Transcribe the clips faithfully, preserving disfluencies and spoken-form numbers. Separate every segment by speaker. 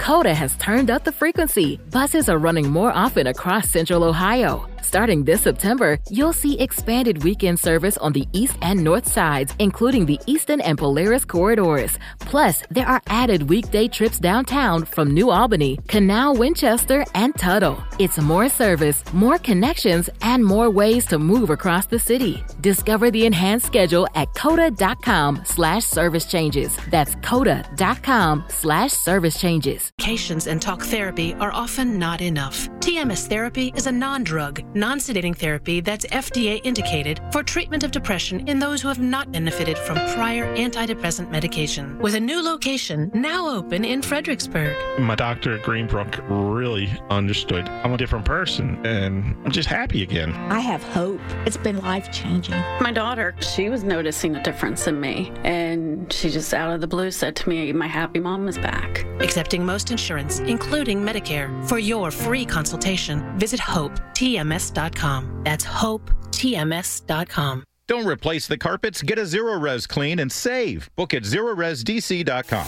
Speaker 1: COTA has turned up the frequency. Buses are running more often across Central Ohio. Starting this September, you'll see expanded weekend service on the east and north sides, including the Eastern and Polaris corridors. Plus, there are added weekday trips downtown from New Albany, Canal, Winchester, and Tuttle. It's more service, more connections, and more ways to move across the city. Discover the enhanced schedule at COTA.com slash service changes. That's COTA.com slash service changes.
Speaker 2: Medications and talk therapy are often not enough. T M S therapy is a non-drug, non-sedating therapy that's F D A indicated for treatment of depression in those who have not benefited from prior antidepressant medication. With a new location now open in Fredericksburg.
Speaker 3: My doctor at Greenbrook really understood. I'm a different person, and I'm just happy again.
Speaker 4: I have hope. It's been life-changing.
Speaker 5: My daughter, she was noticing a difference in me, and she just out of the blue said to me, my happy mom is back.
Speaker 2: Accepting most insurance, including Medicare. For your free consultation, visit hope T M S dot com. That's hope T M S dot com.
Speaker 6: Don't replace the carpets. Get a Zero-Res clean and save. Book at Zero Res D C dot com.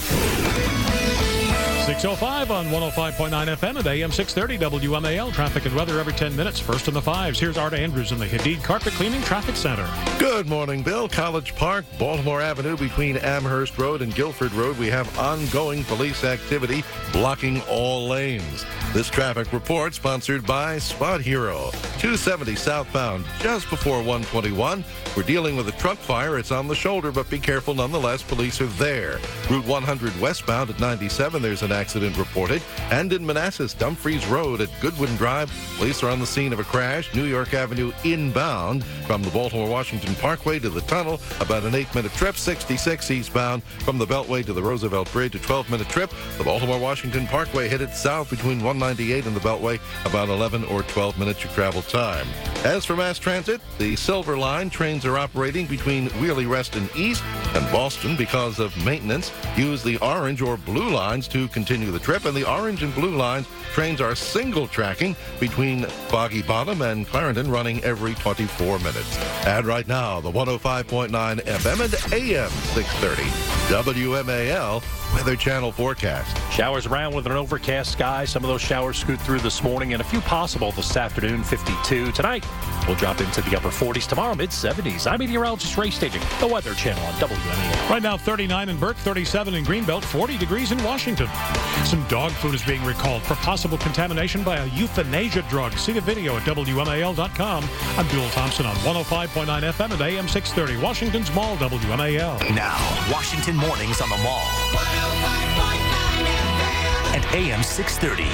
Speaker 7: six oh five on one oh five point nine F M at A M six thirty W M A L. Traffic and weather every ten minutes. First in the fives. Here's Art Andrews in the Hadid Carpet Cleaning Traffic Center.
Speaker 8: Good morning, Bill. College Park, Baltimore Avenue between Amherst Road and Guilford Road. We have ongoing police activity blocking all lanes. This traffic report sponsored by Spot Hero. two seventy southbound just before one twenty-one. We're dealing with a truck fire. It's on the shoulder, but be careful nonetheless. Police are there. Route one hundred westbound at ninety-seven. There's an accident reported. And in Manassas, Dumfries Road at Goodwin Drive, police are on the scene of a crash. New York Avenue inbound from the Baltimore-Washington Parkway to the tunnel, about an eight-minute trip. sixty-six eastbound from the Beltway to the Roosevelt Bridge, a twelve-minute trip. The Baltimore-Washington Parkway headed south between one ninety-eight and the Beltway, about eleven or twelve minutes your travel time. As for mass transit, the Silver Line trains are operating between Wheelie, Reston East and Boston because of maintenance. Use the orange or blue lines to continue the trip, and the orange and blue lines trains are single tracking between Foggy Bottom and Clarendon, running every twenty-four minutes. And right now, the one oh five point nine F M and A M six thirty W M A L Weather Channel forecast.
Speaker 9: Showers around with an overcast sky. Some of those showers scoot through this morning and a few possible this afternoon. fifty-two tonight. We'll drop into the upper forties tomorrow, mid seventies. I'm meteorologist Ray Staging, the Weather Channel on W M A L.
Speaker 7: Right now, thirty-nine in Burke, thirty-seven in Greenbelt, forty degrees in Washington. Some dog food is being recalled for possible contamination by a euthanasia drug. See the video at W M A L dot com. I'm Bill Thompson on one oh five point nine F M at A M six thirty. Washington's Mall, W M A L.
Speaker 10: Now, Washington Mornings on the Mall. one oh five point nine F M. At A M six thirty.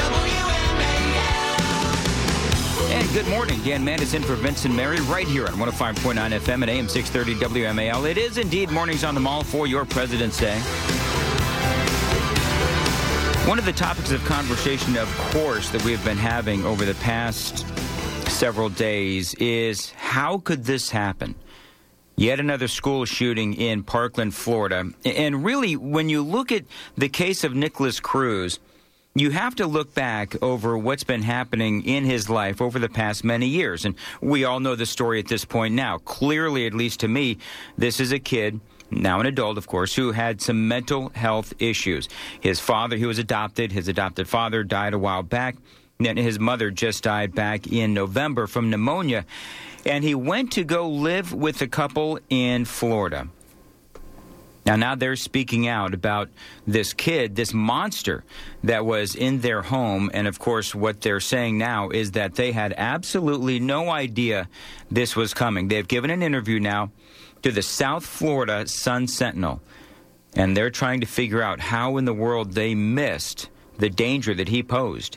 Speaker 11: And good morning. Dan Mandis in for Vincent Mary right here on one oh five point nine F M at A M six thirty W M A L. It is indeed Mornings on the Mall for your President's Day. One of the topics of conversation, of course, that we've been having over the past several days is how could this happen? Yet another school shooting in Parkland, Florida. And really, when you look at the case of Nikolas Cruz, you have to look back over what's been happening in his life over the past many years. And we all know the story at this point now. Clearly, at least to me, this is a kid, now an adult, of course, who had some mental health issues. His father, he was adopted. His adopted father died a while back. And his mother just died back in November from pneumonia. And he went to go live with a couple in Florida. Now, now they're speaking out about this kid, this monster that was in their home. And, of course, what they're saying now is that they had absolutely no idea this was coming. They've given an interview now to the South Florida Sun-Sentinel, and they're trying to figure out how in the world they missed the danger that he posed.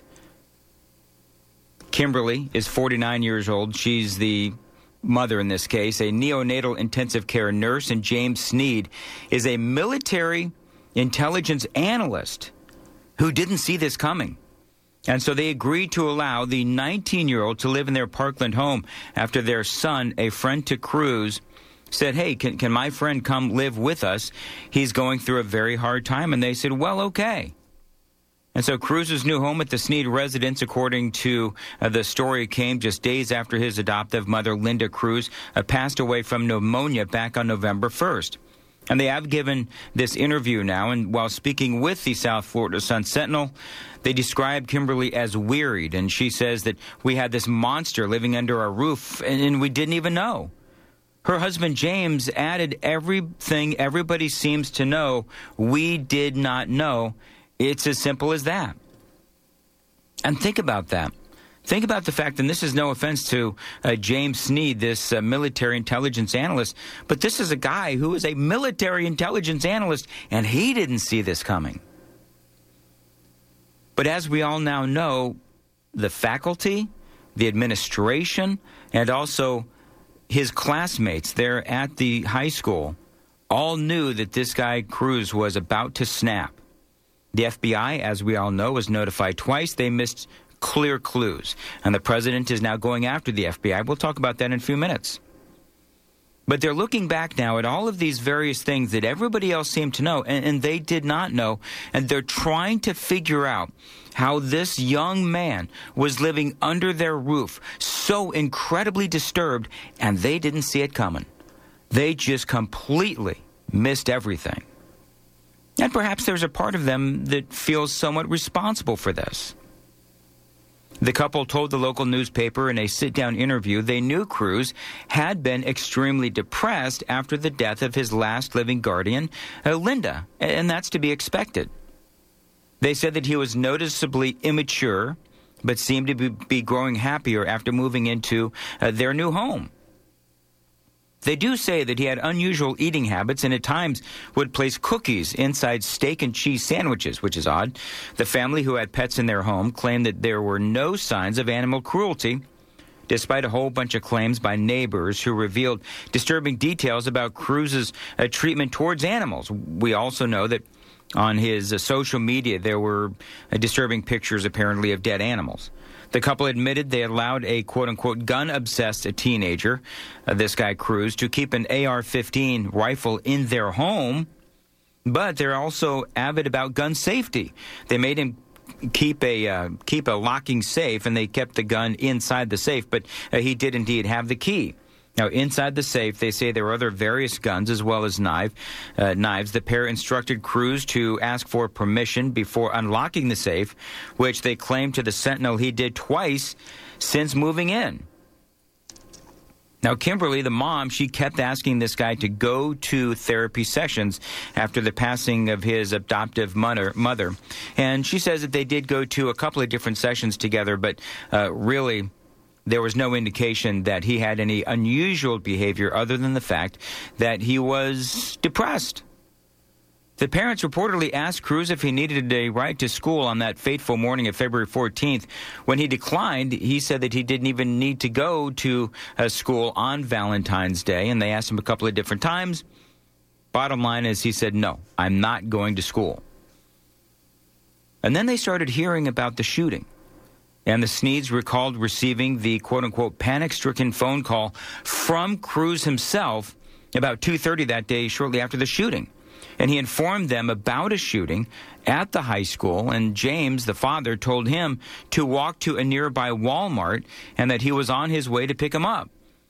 Speaker 11: Kimberly is forty-nine years old. She's the mother in this case, a neonatal intensive care nurse, and James Sneed is a military intelligence analyst who didn't see this coming. And so they agreed to allow the nineteen-year-old to live in their Parkland home after their son, a friend to Cruz, said, hey, can, can my friend come live with us? He's going through a very hard time. And they said, well, okay. And so Cruz's new home at the Sneed residence, according to uh, the story, came just days after his adoptive mother, Linda Cruz, uh, passed away from pneumonia back on November first. And they have given this interview now, and while speaking with the South Florida Sun-Sentinel, they described Kimberly as wearied, and she says that we had this monster living under our roof, and, and we didn't even know. Her husband, James, added everything everybody seems to know we did not know. It's as simple as that. And think about that. Think about the fact, and this is no offense to uh, James Sneed, this uh, military intelligence analyst, but this is a guy who is a military intelligence analyst, and he didn't see this coming. But as we all now know, the faculty, the administration, and also his classmates there at the high school all knew that this guy, Cruz, was about to snap. The F B I, as we all know, was notified twice. They missed clear clues. And the president is now going after the F B I. We'll talk about that in a few minutes. But they're looking back now at all of these various things that everybody else seemed to know, and, and they did not know. And they're trying to figure out how this young man was living under their roof, so incredibly disturbed, and they didn't see it coming. They just completely missed everything. And perhaps there's a part of them that feels somewhat responsible for this. The couple told the local newspaper in a sit-down interview they knew Cruz had been extremely depressed after the death of his last living guardian, uh, Linda, and that's to be expected. They said that he was noticeably immature, but seemed to be, be growing happier after moving into uh, their new home. They do say that he had unusual eating habits and at times would place cookies inside steak and cheese sandwiches, which is odd. The family who had pets in their home claimed that there were no signs of animal cruelty, despite a whole bunch of claims by neighbors who revealed disturbing details about Cruz's uh, treatment towards animals. We also know that on his uh, social media there were uh, disturbing pictures apparently of dead animals. The couple admitted they allowed a quote-unquote gun-obsessed teenager, uh, this guy Cruz, to keep an A R fifteen rifle in their home, but they're also avid about gun safety. They made him keep a uh, keep a locking safe, and they kept the gun inside the safe, but uh, he did indeed have the key. Now, inside the safe, they say there were other various guns as well as knife, uh, knives. The pair instructed Cruz to ask for permission before unlocking the safe, which they claimed to the Sentinel he did twice since moving in. Now, Kimberly, the mom, she kept asking this guy to go to therapy sessions after the passing of his adoptive mother. mother. And she says that they did go to a couple of different sessions together, but uh, really there was no indication that he had any unusual behavior other than the fact that he was depressed. The parents reportedly asked Cruz if he needed a ride to school on that fateful morning of February fourteenth. When he declined, he said that he didn't even need to go to uh, school on Valentine's Day, and they asked him a couple of different times. Bottom line is he said, no, I'm not going to school. And then they started hearing about the shooting. And the Sneeds recalled receiving the quote-unquote panic-stricken phone call from Cruz himself about two thirty that day shortly after the shooting. And he informed them about a shooting at the high school, and James, the father, told him to walk to a nearby Walmart and that he was on his way to pick him up.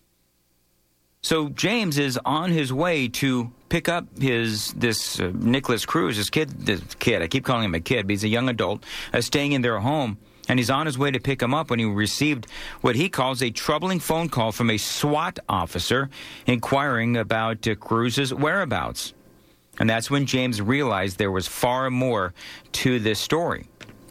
Speaker 11: So James is on his way to pick up his this uh, Nicholas Cruz, his kid, this kid, I keep calling him a kid, but he's a young adult, uh, staying in their home. And he's on his way to pick him up when he received what he calls a troubling phone call from a SWAT officer inquiring about uh, Cruz's whereabouts. And that's when James realized there was far more to this story.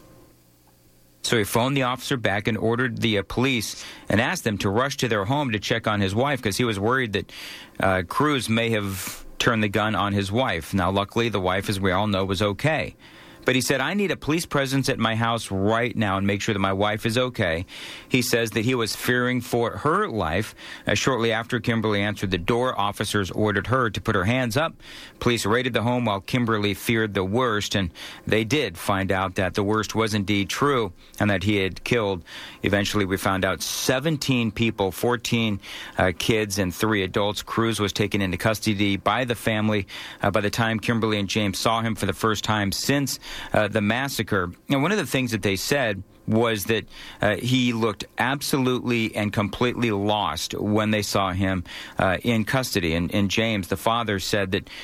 Speaker 11: So he phoned the officer back and ordered the uh, police and asked them to rush to their home to check on his wife because he was worried that uh, Cruz may have turned the gun on his wife. Now, luckily, the wife, as we all know, was okay. But he said, I need a police presence at my house right now and make sure that my wife is okay. He says that he was fearing for her life. Uh, shortly after Kimberly answered the door, officers ordered her to put her hands up. Police raided the home while Kimberly feared the worst, and they did find out that the worst was indeed true and that he had killed. Eventually, we found out seventeen people, fourteen uh, kids and three adults. Cruz was taken into custody by the family uh, by the time Kimberly and James saw him for the first time since Uh, the massacre. And one of the things that they said was that uh, he looked absolutely and completely lost when they saw him uh, in custody. And, and James, the father, said that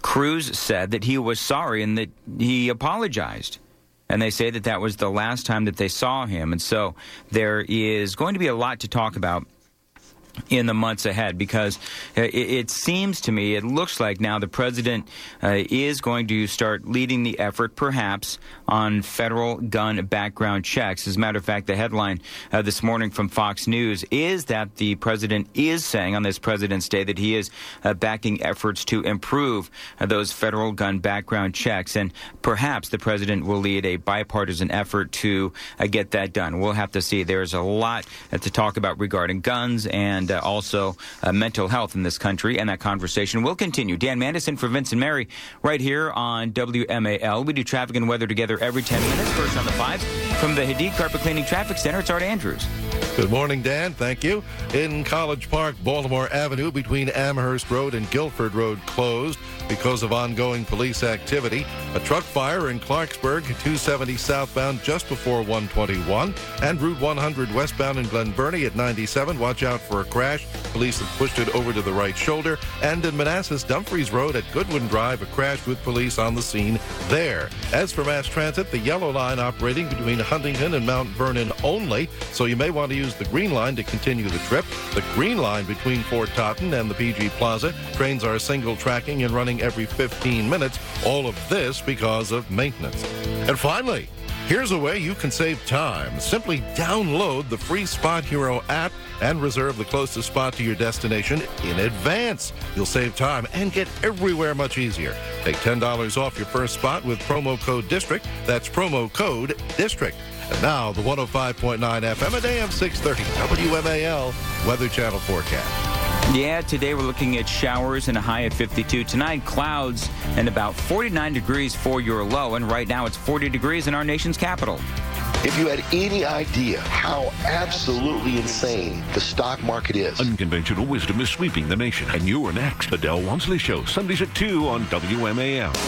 Speaker 11: Cruz said that he was sorry and that he apologized. And they say that that was the last time that they saw him. And so there is going to be a lot to talk about in the months ahead, because it, it seems to me, it looks like now the president uh, is going to start leading the effort, perhaps, on federal gun background checks. As a matter of fact, the headline uh, this morning from Fox News is that the president is saying on this President's Day that he is uh, backing efforts to improve uh, those federal gun background checks. And perhaps the president will lead a bipartisan effort to uh, get that done. We'll have to see. There's a lot uh, to talk about regarding guns and Uh, also uh, mental health in this country, and that conversation will continue. Dan Mandison for Vince and Mary right here on W M A L. We do traffic and weather together every ten minutes. First on the fives from the Hadid Carpet Cleaning Traffic Center, it's Art Andrews.
Speaker 8: Good morning, Dan. Thank you. In College Park, Baltimore Avenue between Amherst Road and Guilford Road closed because of ongoing police activity. A truck fire in Clarksburg, two seventy southbound just before one twenty-one, and Route one hundred westbound in Glen Burnie at ninety-seven. Watch out for a crash. Police have pushed it over to the right shoulder. And in Manassas, Dumfries Road at Goodwin Drive, a crash with police on the scene there. As for mass transit, the yellow line operating between Huntington and Mount Vernon only, so you may want to use the green line to continue the trip. The green line between Fort Totten and the P G Plaza. Trains are single tracking and running every fifteen minutes. All of this because of maintenance. And finally, here's a way you can save time. Simply download the free Spot Hero app and reserve the closest spot to your destination in advance. You'll save time and get everywhere much easier. Take ten dollars off your first spot with promo code DISTRICT. That's promo code DISTRICT. And now, the one oh five point nine F M at A M six thirty W M A L Weather Channel forecast.
Speaker 11: Yeah, today we're looking at showers and a high of fifty-two. Tonight, clouds and about forty-nine degrees for your low. And right now, it's forty degrees in our nation's capital.
Speaker 12: If you had any idea how absolutely insane the stock market is.
Speaker 13: Unconventional wisdom is sweeping the nation. And you're next. The Del Walmsley Show, Sundays at two on W M A L.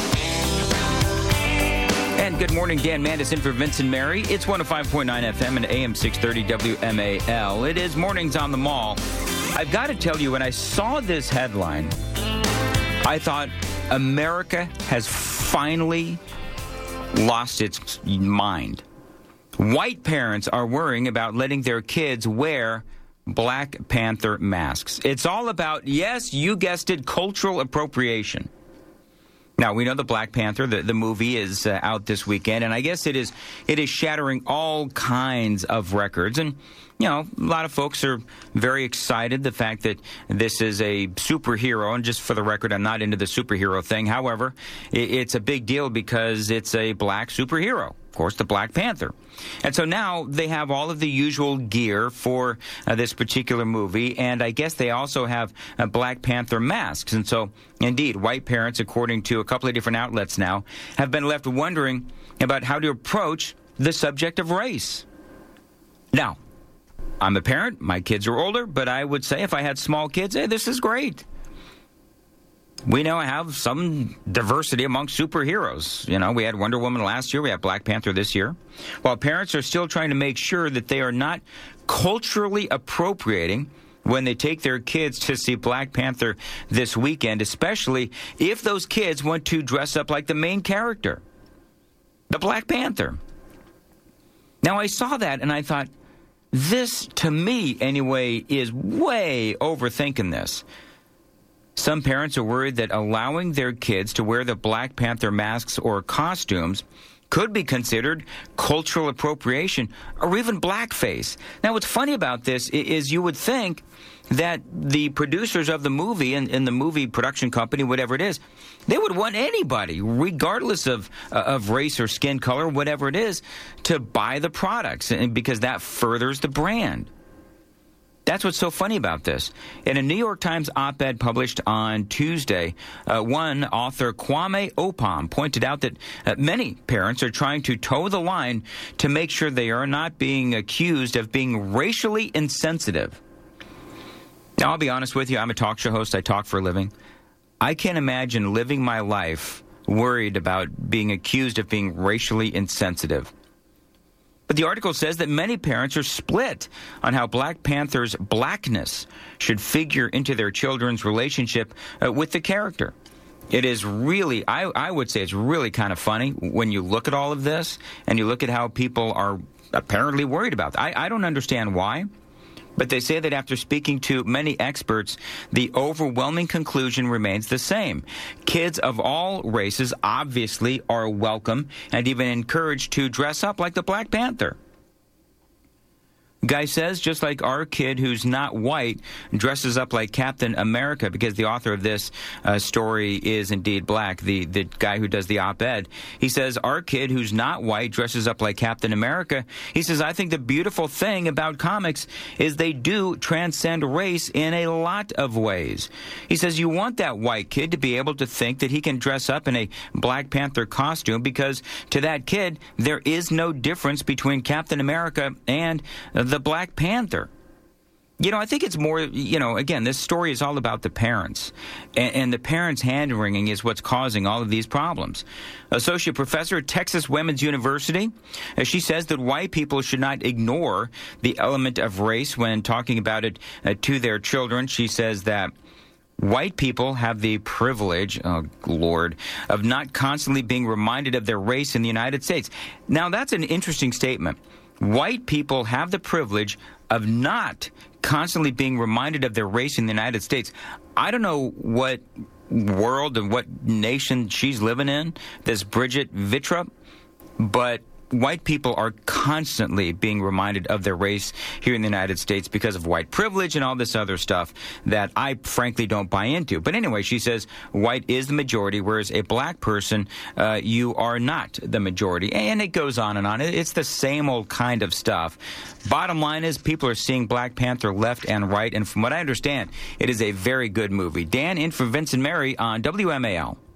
Speaker 11: And good morning, Dan Mandison for Vince and Mary. It's one oh five point nine F M and A M six thirty W M A L. It is Mornings on the Mall. I've got to tell you, when I saw this headline, I thought America has finally lost its mind. White parents are worrying about letting their kids wear Black Panther masks. It's all about, yes, you guessed it, cultural appropriation. Now, we know the Black Panther, the, the movie, is uh, out this weekend, and I guess it is it is shattering all kinds of records. And, you know, a lot of folks are very excited, the fact that this is a superhero. And just for the record, I'm not into the superhero thing. However, it, it's a big deal because it's a black superhero. Of course, the Black Panther. And so now they have all of the usual gear for uh, this particular movie, and I guess they also have uh, Black Panther masks. And so, indeed, white parents, according to a couple of different outlets now, have been left wondering about how to approach the subject of race. Now, I'm a parent, my kids are older, but I would say if I had small kids, hey, this is great. We now have some diversity among superheroes. You know, we had Wonder Woman last year. We have Black Panther this year. While parents are still trying to make sure that they are not culturally appropriating when they take their kids to see Black Panther this weekend, especially if those kids want to dress up like the main character, the Black Panther. Now, I saw that and I thought, this, to me anyway, is way overthinking this. Some parents are worried that allowing their kids to wear the Black Panther masks or costumes could be considered cultural appropriation or even blackface. Now, what's funny about this is you would think that the producers of the movie and, and the movie production company, whatever it is, they would want anybody, regardless of uh, of race or skin color, whatever it is, to buy the products, and because that furthers the brand. That's what's so funny about this. In a New York Times op-ed published on Tuesday, uh, one author, Kwame Opam, pointed out that uh, many parents are trying to toe the line to make sure they are not being accused of being racially insensitive. Now, I'll be honest with you. I'm a talk show host. I talk for a living. I can't imagine living my life worried about being accused of being racially insensitive. But the article says that many parents are split on how Black Panther's blackness should figure into their children's relationship uh, with the character. It is really, I, I would say it's really kind of funny when you look at all of this and you look at how people are apparently worried about it. I, I don't understand why, but they say that after speaking to many experts, the overwhelming conclusion remains the same. Kids of all races obviously are welcome and even encouraged to dress up like the Black Panther. Guy says, just like our kid who's not white dresses up like Captain America, because the author of this uh, story is indeed black, the, the guy who does the op-ed. He says, our kid who's not white dresses up like Captain America. He says, I think the beautiful thing about comics is they do transcend race in a lot of ways. He says, you want that white kid to be able to think that he can dress up in a Black Panther costume, because to that kid, there is no difference between Captain America and the the Black Panther. You know, I think it's more, you know, again, this story is all about the parents. And, and the parents' hand-wringing is what's causing all of these problems. Associate professor at Texas Women's University, uh, she says that white people should not ignore the element of race when talking about it uh, to their children. She says that white people have the privilege, oh, Lord, of not constantly being reminded of their race in the United States. Now, that's an interesting statement. White people have the privilege of not constantly being reminded of their race in the United States. I don't know what world and what nation she's living in, this Bridget Vittrup, but white people are constantly being reminded of their race here in the United States because of white privilege and all this other stuff that I frankly don't buy into. But anyway, she says white is the majority, whereas a black person, uh, you are not the majority. And it goes on and on. It's the same old kind of stuff. Bottom line is people are seeing Black Panther left and right. And from what I understand, it is a very good movie. Dan in for Vincent Mary on W M A L.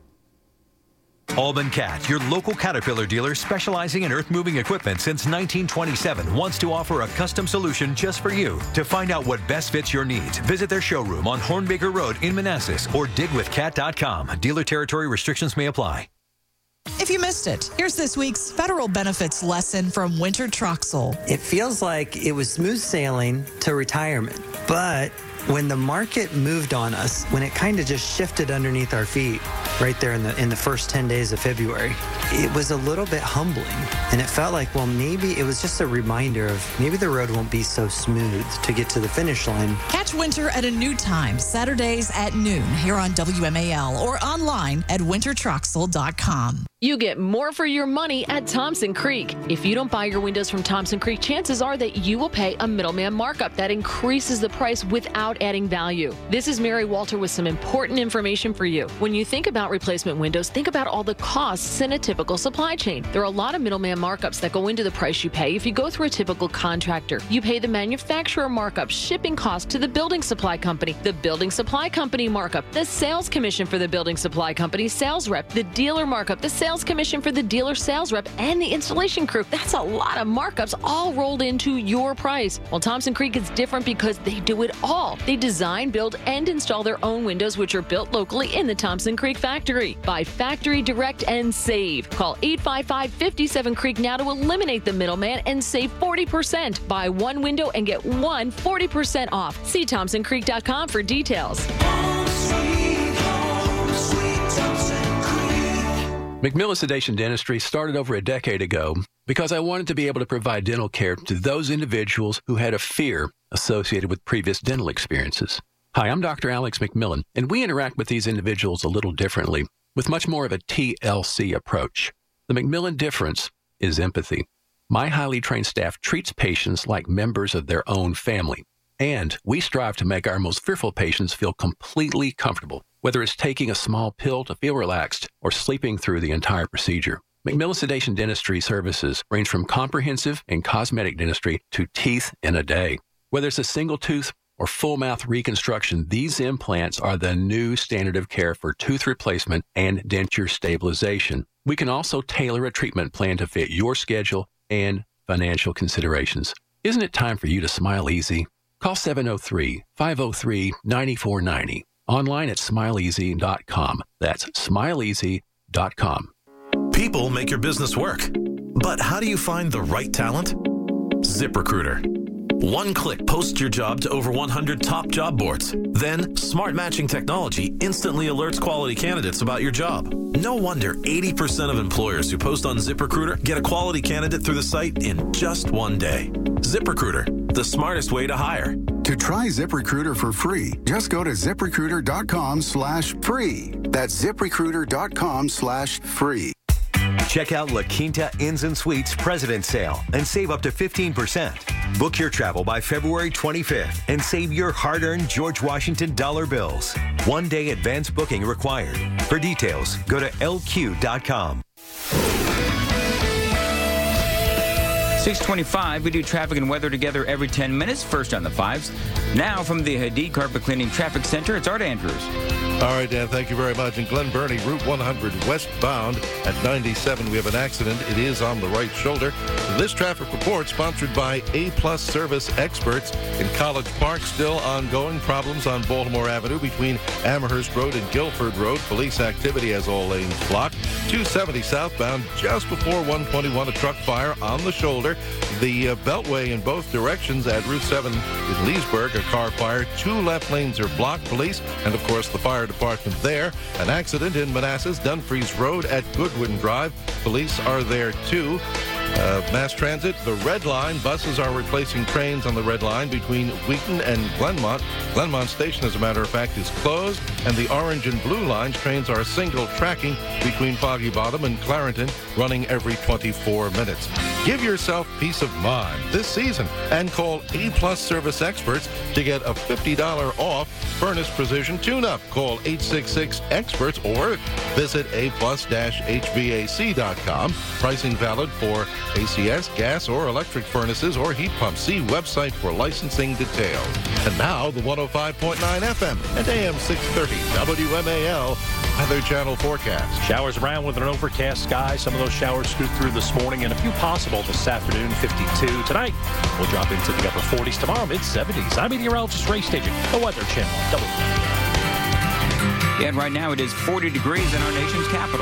Speaker 10: Alban Cat, your local Caterpillar dealer specializing in earth-moving equipment since nineteen twenty-seven, wants to offer a custom solution just for you. To find out what best fits your needs, visit their showroom on Hornbaker Road in Manassas or dig with cat dot com. Dealer territory restrictions may apply.
Speaker 14: If you missed it, here's this week's federal benefits lesson from Winter Troxel.
Speaker 15: It feels like it was smooth sailing to retirement, but when the market moved on us, when it kind of just shifted underneath our feet right there in the in the first ten days of February, it was a little bit humbling. And it felt like, well, maybe it was just a reminder of maybe the road won't be so smooth to get to the finish line.
Speaker 14: Catch Winter at a new time, Saturdays at noon here on W M A L or online at winter troxel dot com.
Speaker 16: You get more for your money at Thompson Creek. If you don't buy your windows from Thompson Creek, chances are that you will pay a middleman markup that increases the price without adding value. This is Mary Walter with some important information for you. When you think about replacement windows, think about all the costs in a typical supply chain. There are a lot of middleman markups that go into the price you pay if you go through a typical contractor. You pay the manufacturer markup, shipping cost to the building supply company, the building supply company markup, the sales commission for the building supply company sales rep, the dealer markup, the sales Sales commission for the dealer sales rep, and the installation crew. That's a lot of markups all rolled into your price. Well, Thompson Creek is different because they do it all. They design, build, and install their own windows, which are built locally in the Thompson Creek factory. Buy factory direct and save. Call eight five five, five seven, Creek now to eliminate the middleman and save forty percent. Buy one window and get one forty percent off. See thompson creek dot com for details.
Speaker 17: McMillan Sedation Dentistry started over a decade ago because I wanted to be able to provide dental care to those individuals who had a fear associated with previous dental experiences. Hi, I'm Doctor Alex McMillan, and we interact with these individuals a little differently, with much more of a T L C approach. The McMillan difference is empathy. My highly trained staff treats patients like members of their own family, and we strive to make our most fearful patients feel completely comfortable, whether it's taking a small pill to feel relaxed or sleeping through the entire procedure. McMillan Sedation Dentistry services range from comprehensive and cosmetic dentistry to teeth in a day. Whether it's a single tooth or full mouth reconstruction, these implants are the new standard of care for tooth replacement and denture stabilization. We can also tailor a treatment plan to fit your schedule and financial considerations. Isn't it time for you to smile easy? Call seven oh three, five oh three, nine four nine oh. Online at smile easy dot com. That's smile easy dot com.
Speaker 18: People make your business work. But how do you find the right talent? ZipRecruiter. One click posts your job to over one hundred top job boards. Then, smart matching technology instantly alerts quality candidates about your job. No wonder eighty percent of employers who post on ZipRecruiter get a quality candidate through the site in just one day. ZipRecruiter, the smartest way to hire.
Speaker 19: To try ZipRecruiter for free, just go to ZipRecruiter.com slash free. That's ZipRecruiter.com slash free.
Speaker 10: Check out La Quinta Inns and Suites President's Sale and save up to fifteen percent. Book your travel by February twenty-fifth and save your hard-earned George Washington dollar bills. One-day advance booking required. For details, go to L Q dot com.
Speaker 11: six twenty-five, we do traffic and weather together every ten minutes, first on the fives. Now from the Hadid Carpet Cleaning Traffic Center, it's Art Andrews.
Speaker 8: All right, Dan, thank you very much. In Glen Burnie, Route one hundred westbound at ninety-seven, we have an accident. It is on the right shoulder. This traffic report sponsored by A-Plus Service Experts. In College Park, still ongoing problems on Baltimore Avenue between Amherst Road and Guilford Road. Police activity has all lanes blocked. two seventy southbound, just before one twenty-one, a truck fire on the shoulder. The uh, Beltway in both directions at Route seven in Leesburg, a car fire. Two left lanes are blocked. Police and, of course, the fire department there. An accident in Manassas, Dumfries Road at Goodwin Drive. Police are there, too. Uh, mass transit, the Red Line. Buses are replacing trains on the Red Line between Wheaton and Glenmont. Glenmont Station, as a matter of fact, is closed. And the Orange and Blue Lines, trains are single tracking between Foggy Bottom and Clarenton, running every twenty-four minutes. Give yourself peace of mind this season and call A-Plus Service Experts to get a fifty dollars off furnace precision tune-up. Call eight six six experts or visit a plus dash h v a c dot com. Pricing valid for A C S, gas, or electric furnaces or heat pumps. See website for licensing details. And now the one oh five point nine F M and A M six thirty W M A L Weather Channel forecast.
Speaker 9: Showers around with an overcast sky. Some of those showers scoot through this morning and a few possible this afternoon, fifty-two. Tonight, we'll drop into the upper forties. Tomorrow, mid seventies. I'm meteorologist Ray Staging, the Weather Channel. W M A L.
Speaker 11: And right now it is forty degrees in our nation's capital.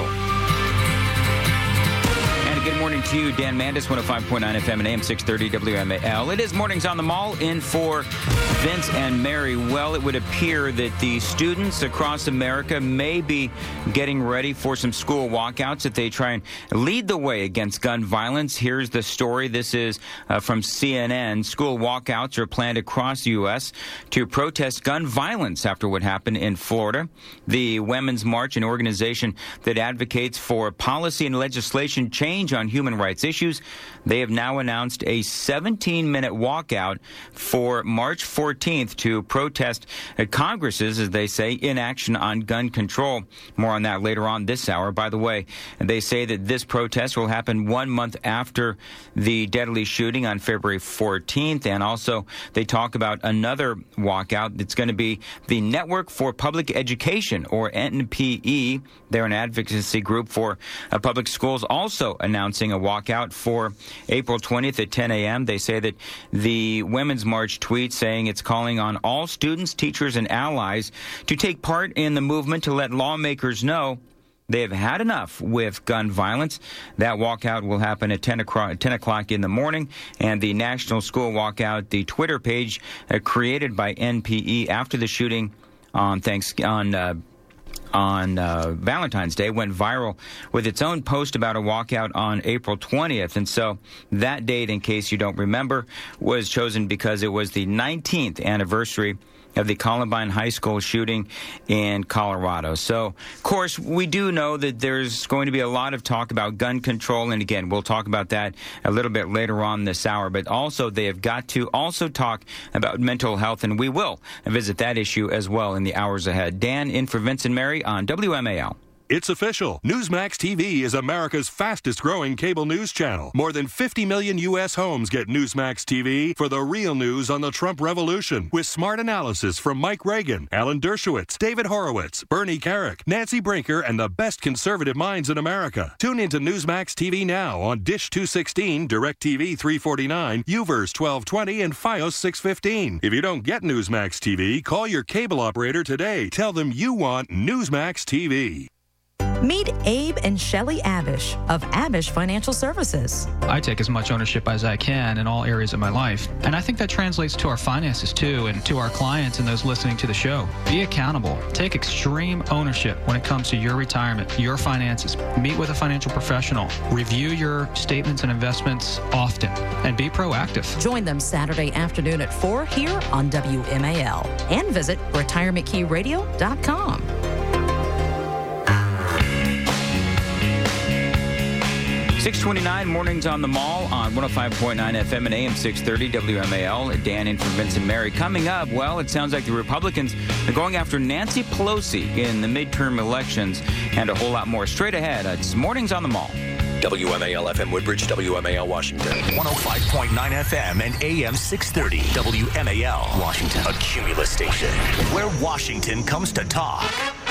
Speaker 11: Good morning to you, Dan Mandis, one oh five point nine F M and A M six thirty W M A L. It is Mornings on the Mall in for Vince and Mary. Well, it would appear that the students across America may be getting ready for some school walkouts if they try and lead the way against gun violence. Here's the story. This is uh, from C N N. School walkouts are planned across the U S to protest gun violence after what happened in Florida. The Women's March, an organization that advocates for policy and legislation change on human rights issues, they have now announced a seventeen minute walkout for March fourteenth to protest Congress's, as they say, inaction on gun control. More on that later on this hour. By the way, they say that this protest will happen one month after the deadly shooting on February fourteenth. And also, they talk about another walkout that's going to be the Network for Public Education, or N P E. They're an advocacy group for uh, public schools, also announcing a walkout for April twentieth at ten a.m. They say that the Women's March tweet saying it's calling on all students, teachers, and allies to take part in the movement to let lawmakers know they have had enough with gun violence. That walkout will happen at ten o'clock in the morning. And the National School Walkout, the Twitter page uh, created by N P E after the shooting on Thanksgiving, on uh, on uh, Valentine's Day, went viral with its own post about a walkout on April twentieth. And so that date, in case you don't remember, was chosen because it was the nineteenth anniversary of the Columbine High School shooting in Colorado. So, of course, we do know that there's going to be a lot of talk about gun control. And again, we'll talk about that a little bit later on this hour. But also, they have got to also talk about mental health. And we will visit that issue as well in the hours ahead. Dan, in for Vince and Mary on W M A L.
Speaker 20: It's official. Newsmax T V is America's fastest-growing cable news channel. More than fifty million U S homes get Newsmax T V for the real news on the Trump revolution, with smart analysis from Mike Reagan, Alan Dershowitz, David Horowitz, Bernie Carrick, Nancy Brinker, and the best conservative minds in America. Tune into Newsmax T V now on Dish two sixteen, DirecTV three forty-nine, UVerse twelve twenty, and Fios six fifteen. If you don't get Newsmax T V, call your cable operator today. Tell them you want Newsmax T V.
Speaker 21: Meet Abe and Shelley Abish of Abish Financial Services.
Speaker 22: I take as much ownership as I can in all areas of my life. And I think that translates to our finances too, and to our clients and those listening to the show. Be accountable. Take extreme ownership when it comes to your retirement, your finances. Meet with a financial professional. Review your statements and investments often, and be proactive.
Speaker 21: Join them Saturday afternoon at four here on W M A L. And visit retirement key radio dot com.
Speaker 11: six twenty-nine mornings on the Mall on one oh five point nine F M and A M six thirty W M A L. Dan in for Vincent Mary. Coming up, well, it sounds like the Republicans are going after Nancy Pelosi in the midterm elections and a whole lot more. Straight ahead, it's Mornings on the Mall.
Speaker 23: W M A L F M Woodbridge, W M A L Washington. one oh five point nine F M and A M six thirty W M A L Washington. A Cumulus station where Washington comes to talk.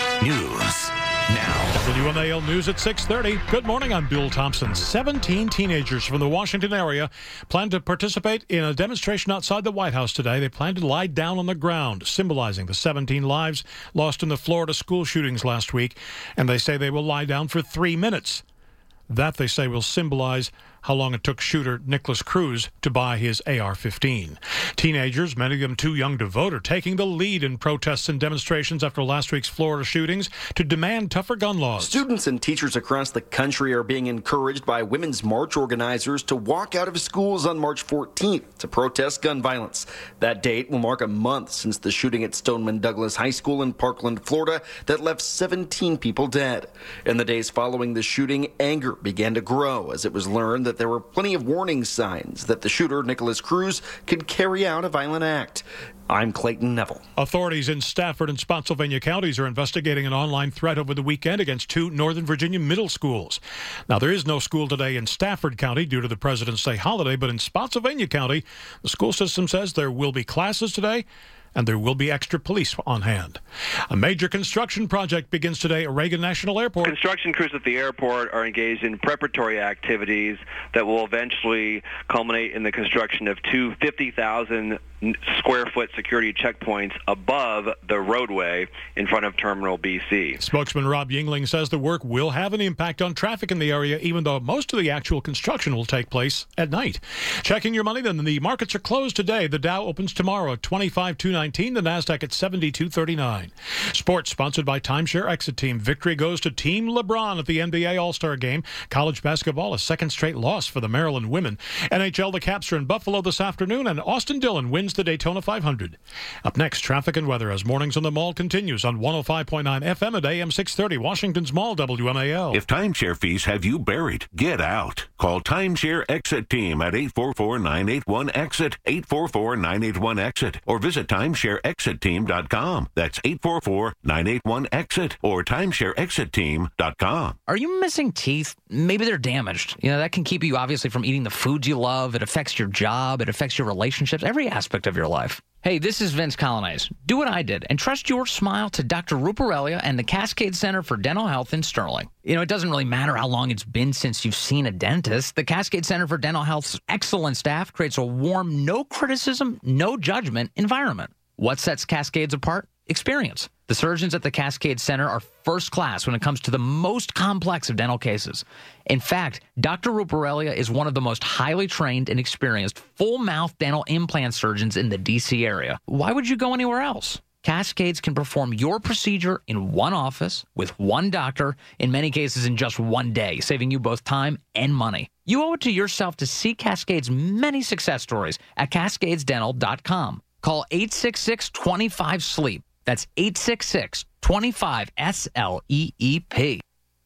Speaker 23: News now.
Speaker 7: W M A L News at six thirty. Good morning, I'm Bill Thompson. seventeen teenagers from the Washington area plan to participate in a demonstration outside the White House today. They plan to lie down on the ground, symbolizing the seventeen lives lost in the Florida school shootings last week. And they say they will lie down for three minutes. That, they say, will symbolize how long it took shooter Nicholas Cruz to buy his A R fifteen. Teenagers, many of them too young to vote, are taking the lead in protests and demonstrations after last week's Florida shootings to demand tougher gun laws.
Speaker 24: Students and teachers across the country are being encouraged by Women's March organizers to walk out of schools on March fourteenth to protest gun violence. That date will mark a month since the shooting at Stoneman Douglas High School in Parkland, Florida, that left seventeen people dead. In the days following the shooting, anger began to grow as it was learned that there were plenty of warning signs that the shooter, Nicholas Cruz, could carry out a violent act. I'm Clayton Neville.
Speaker 7: Authorities in Stafford and Spotsylvania counties are investigating an online threat over the weekend against two Northern Virginia middle schools. Now, there is no school today in Stafford County due to the President's Day holiday, but in Spotsylvania County, the school system says there will be classes today, and there will be extra police on hand. A major construction project begins today at Reagan National Airport.
Speaker 25: Construction crews at the airport are engaged in preparatory activities that will eventually culminate in the construction of two fifty thousand square foot security checkpoints above the roadway in front of Terminal B C.
Speaker 7: Spokesman Rob Yingling says the work will have an impact on traffic in the area, even though most of the actual construction will take place at night. Checking your money, then the markets are closed today. The Dow opens tomorrow at twenty-five two nineteen, the Nasdaq at seventy-two thirty-nine. Sports sponsored by Timeshare Exit Team. Victory goes to Team LeBron at the N B A All-Star Game. College basketball, a second straight loss for the Maryland women. N H L, the Caps are in Buffalo this afternoon, and Austin Dillon wins the Daytona five hundred. Up next, traffic and weather as Mornings on the Mall continues on one oh five point nine F M at A M six thirty, Washington's Mall, W M A L.
Speaker 13: If timeshare fees have you buried, get out. Call Timeshare Exit Team at eight four four, nine eight one, EXIT, eight four four, nine eight one, EXIT, or visit timeshare exit team dot com. That's eight four four, nine eight one, EXIT or timeshare exit team dot com.
Speaker 26: Are you missing teeth? Maybe they're damaged. You know, that can keep you obviously from eating the foods you love. It affects your job. It affects your relationships, every aspect of your life. Hey, this is Vince Colonnese. Do what I did and trust your smile to Doctor Ruparelia and the Cascade Center for Dental Health in Sterling. You know, it doesn't really matter how long it's been since you've seen a dentist. The Cascade Center for Dental Health's excellent staff creates a warm, no criticism, no judgment environment. What sets Cascades apart? Experience. The surgeons at the Cascade Center are first class when it comes to the most complex of dental cases. In fact, Doctor Ruparelia is one of the most highly trained and experienced full-mouth dental implant surgeons in the D C area. Why would you go anywhere else? Cascades can perform your procedure in one office with one doctor, in many cases in just one day, saving you both time and money. You owe it to yourself to see Cascades' many success stories at cascades dental dot com. Call eight six six, two five, sleep. That's eight six six, two five, S L E E P.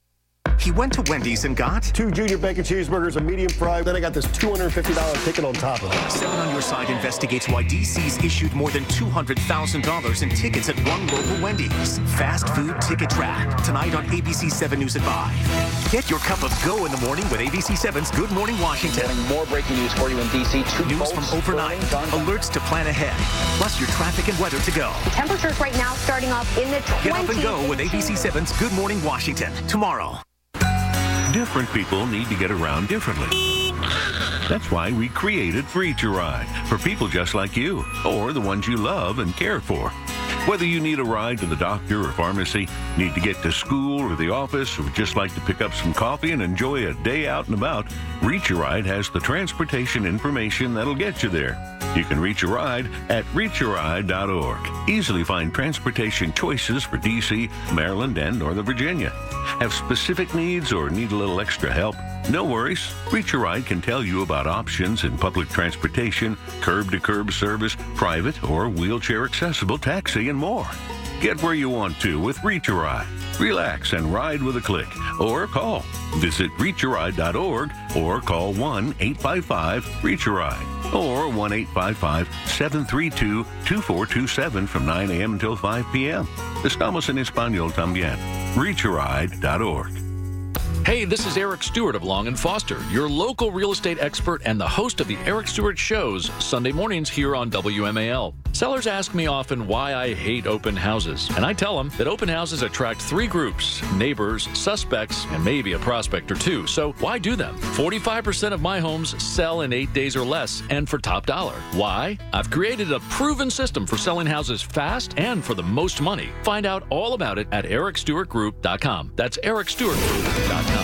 Speaker 27: He went to Wendy's and got
Speaker 28: two junior bacon cheeseburgers, a medium fry. Then I got this two hundred fifty dollars ticket on top of it.
Speaker 27: Seven on Your Side investigates why D C's issued more than two hundred thousand dollars in tickets at one local Wendy's. Fast food ticket trap. Tonight on A B C seven News at five. Get your cup of go in the morning with A B C seven's Good Morning Washington.
Speaker 29: More breaking news for you in D C. Two
Speaker 27: news from overnight. Alerts to plan ahead. Plus your traffic and weather to go.
Speaker 30: The temperatures right now starting off in the twenties.
Speaker 27: Get up and go with A B C seven's Good Morning Washington. Tomorrow.
Speaker 13: Different people need to get around differently. That's why we created Free to Ride, for people just like you, or the ones you love and care for. Whether you need a ride to the doctor or pharmacy, need to get to school or the office, or just like to pick up some coffee and enjoy a day out and about, Reach a Ride has the transportation information that'll get you there. You can reach a ride at reach a ride dot org. Easily find transportation choices for D C, Maryland, and Northern Virginia. Have specific needs or need a little extra help? No worries. Reach a Ride can tell you about options in public transportation, curb-to-curb service, private or wheelchair-accessible taxi, and more. Get where you want to with Reach a Ride. Relax and ride with a click, or call. Visit reach a ride dot org or call one eight five five reach a ride or one eight five five seven three two two four two seven from nine a.m. until five p.m. Estamos en español también. reach a ride dot org.
Speaker 9: Hey, this is Eric Stewart of Long and Foster, your local real estate expert and the host of the Eric Stewart Shows, Sunday mornings here on W M A L. Sellers ask me often why I hate open houses, and I tell them that open houses attract three groups: neighbors, suspects, and maybe a prospect or two. So why do them? forty-five percent of my homes sell in eight days or less, and for top dollar. Why? I've created a proven system for selling houses fast and for the most money. Find out all about it at eric stewart group dot com. That's eric stewart group dot com.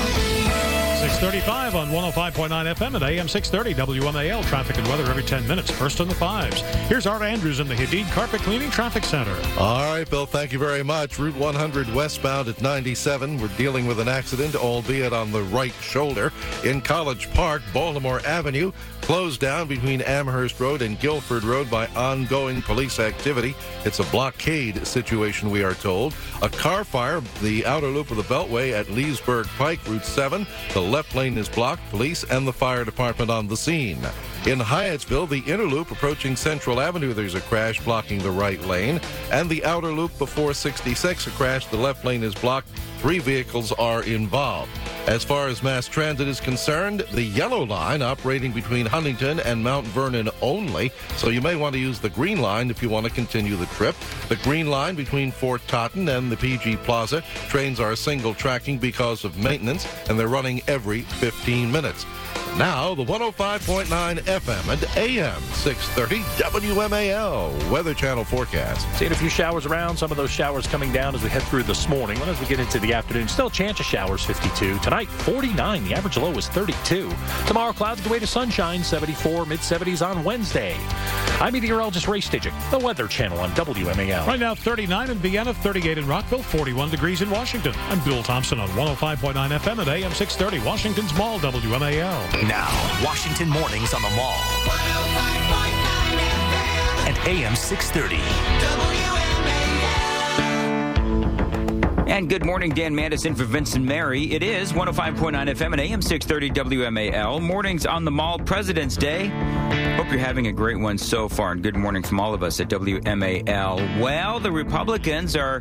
Speaker 7: six thirty-five on one oh five point nine F M at A M six thirty W M A L. Traffic and weather every ten minutes. First on the fives. Here's Art Andrews in the Hadid Carpet Cleaning Traffic Center.
Speaker 8: All right, Bill, thank you very much. Route one hundred westbound at ninety-seven. We're dealing with an accident, albeit on the right shoulder. In College Park, Baltimore Avenue, closed down between Amherst Road and Guilford Road by ongoing police activity. It's a blockade situation, we are told. A car fire, the outer loop of the Beltway at Leesburg Pike, Route seven. The left lane is blocked. Police and the fire department on the scene. In Hyattsville, the inner loop approaching Central Avenue, there's a crash blocking the right lane. And the outer loop before sixty-six, a crash. The left lane is blocked. Three vehicles are involved. As far as mass transit is concerned, the yellow line operating between Huntington and Mount Vernon only, so you may want to use the green line if you want to continue the trip. The green line between Fort Totten and the P G Plaza, trains are single tracking because of maintenance, and they're running every fifteen minutes. Now, the one oh five point nine F M and A M six thirty W M A L Weather Channel forecast.
Speaker 9: Seeing a few showers around, some of those showers coming down as we head through this morning. And as we get into the afternoon, still a chance of showers, fifty-two. Tonight, forty-nine. The average low is thirty-two. Tomorrow, clouds the way to sunshine, seventy-four, mid-seventies on Wednesday. I'm meteorologist Ray Stidgick, the Weather Channel on W M A L.
Speaker 7: Right now, thirty-nine in Vienna, thirty-eight in Rockville, forty-one degrees in Washington. I'm Bill Thompson on one oh five point nine F M at A M six thirty, Washington's Mall, W M A L.
Speaker 23: Now, Washington mornings on the Mall. one oh five point nine F M and A M six thirty.
Speaker 11: And good morning, Dan Mandis in for Vincent Mary. It is one oh five point nine F M and A M six thirty W M A L. Mornings on the Mall, President's Day. Hope you're having a great one so far, and good morning from all of us at W M A L. Well, the Republicans are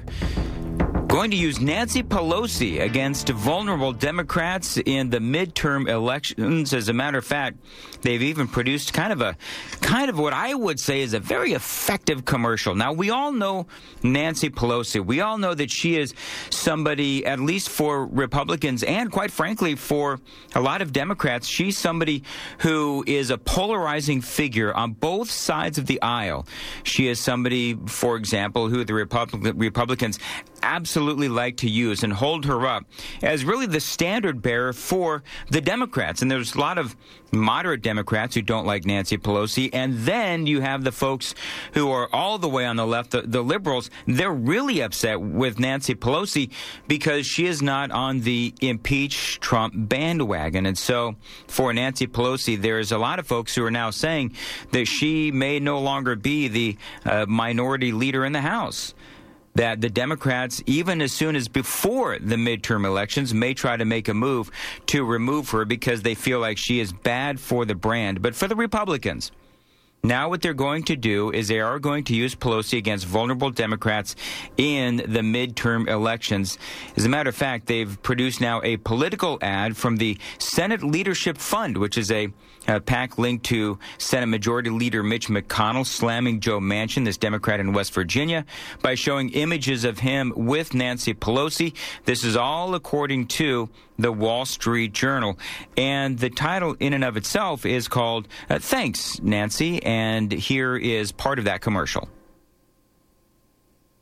Speaker 11: going to use Nancy Pelosi against vulnerable Democrats in the midterm elections. As a matter of fact, they've even produced kind of a, kind of what I would say is a very effective commercial. Now, we all know Nancy Pelosi. We all know that she is somebody, at least for Republicans and quite frankly for a lot of Democrats, she's somebody who is a polarizing figure on both sides of the aisle. She is somebody, for example, who the Repub- Republicans absolutely like to use and hold her up as really the standard bearer for the Democrats. And there's a lot of moderate Democrats who don't like Nancy Pelosi. And then you have the folks who are all the way on the left, the, the liberals. They're really upset with Nancy Pelosi because she is not on the impeach Trump bandwagon. And so for Nancy Pelosi, there's a lot of folks who are now saying that she may no longer be the uh, minority leader in the House. That the Democrats, even as soon as before the midterm elections, may try to make a move to remove her because they feel like she is bad for the brand. But for the Republicans, now what they're going to do is they are going to use Pelosi against vulnerable Democrats in the midterm elections. As a matter of fact, they've produced now a political ad from the Senate Leadership Fund, which is a A PAC linked to Senate Majority Leader Mitch McConnell slamming Joe Manchin, this Democrat in West Virginia, by showing images of him with Nancy Pelosi. This is all according to the Wall Street Journal. And the title in and of itself is called uh, Thanks, Nancy. And here is part of that commercial.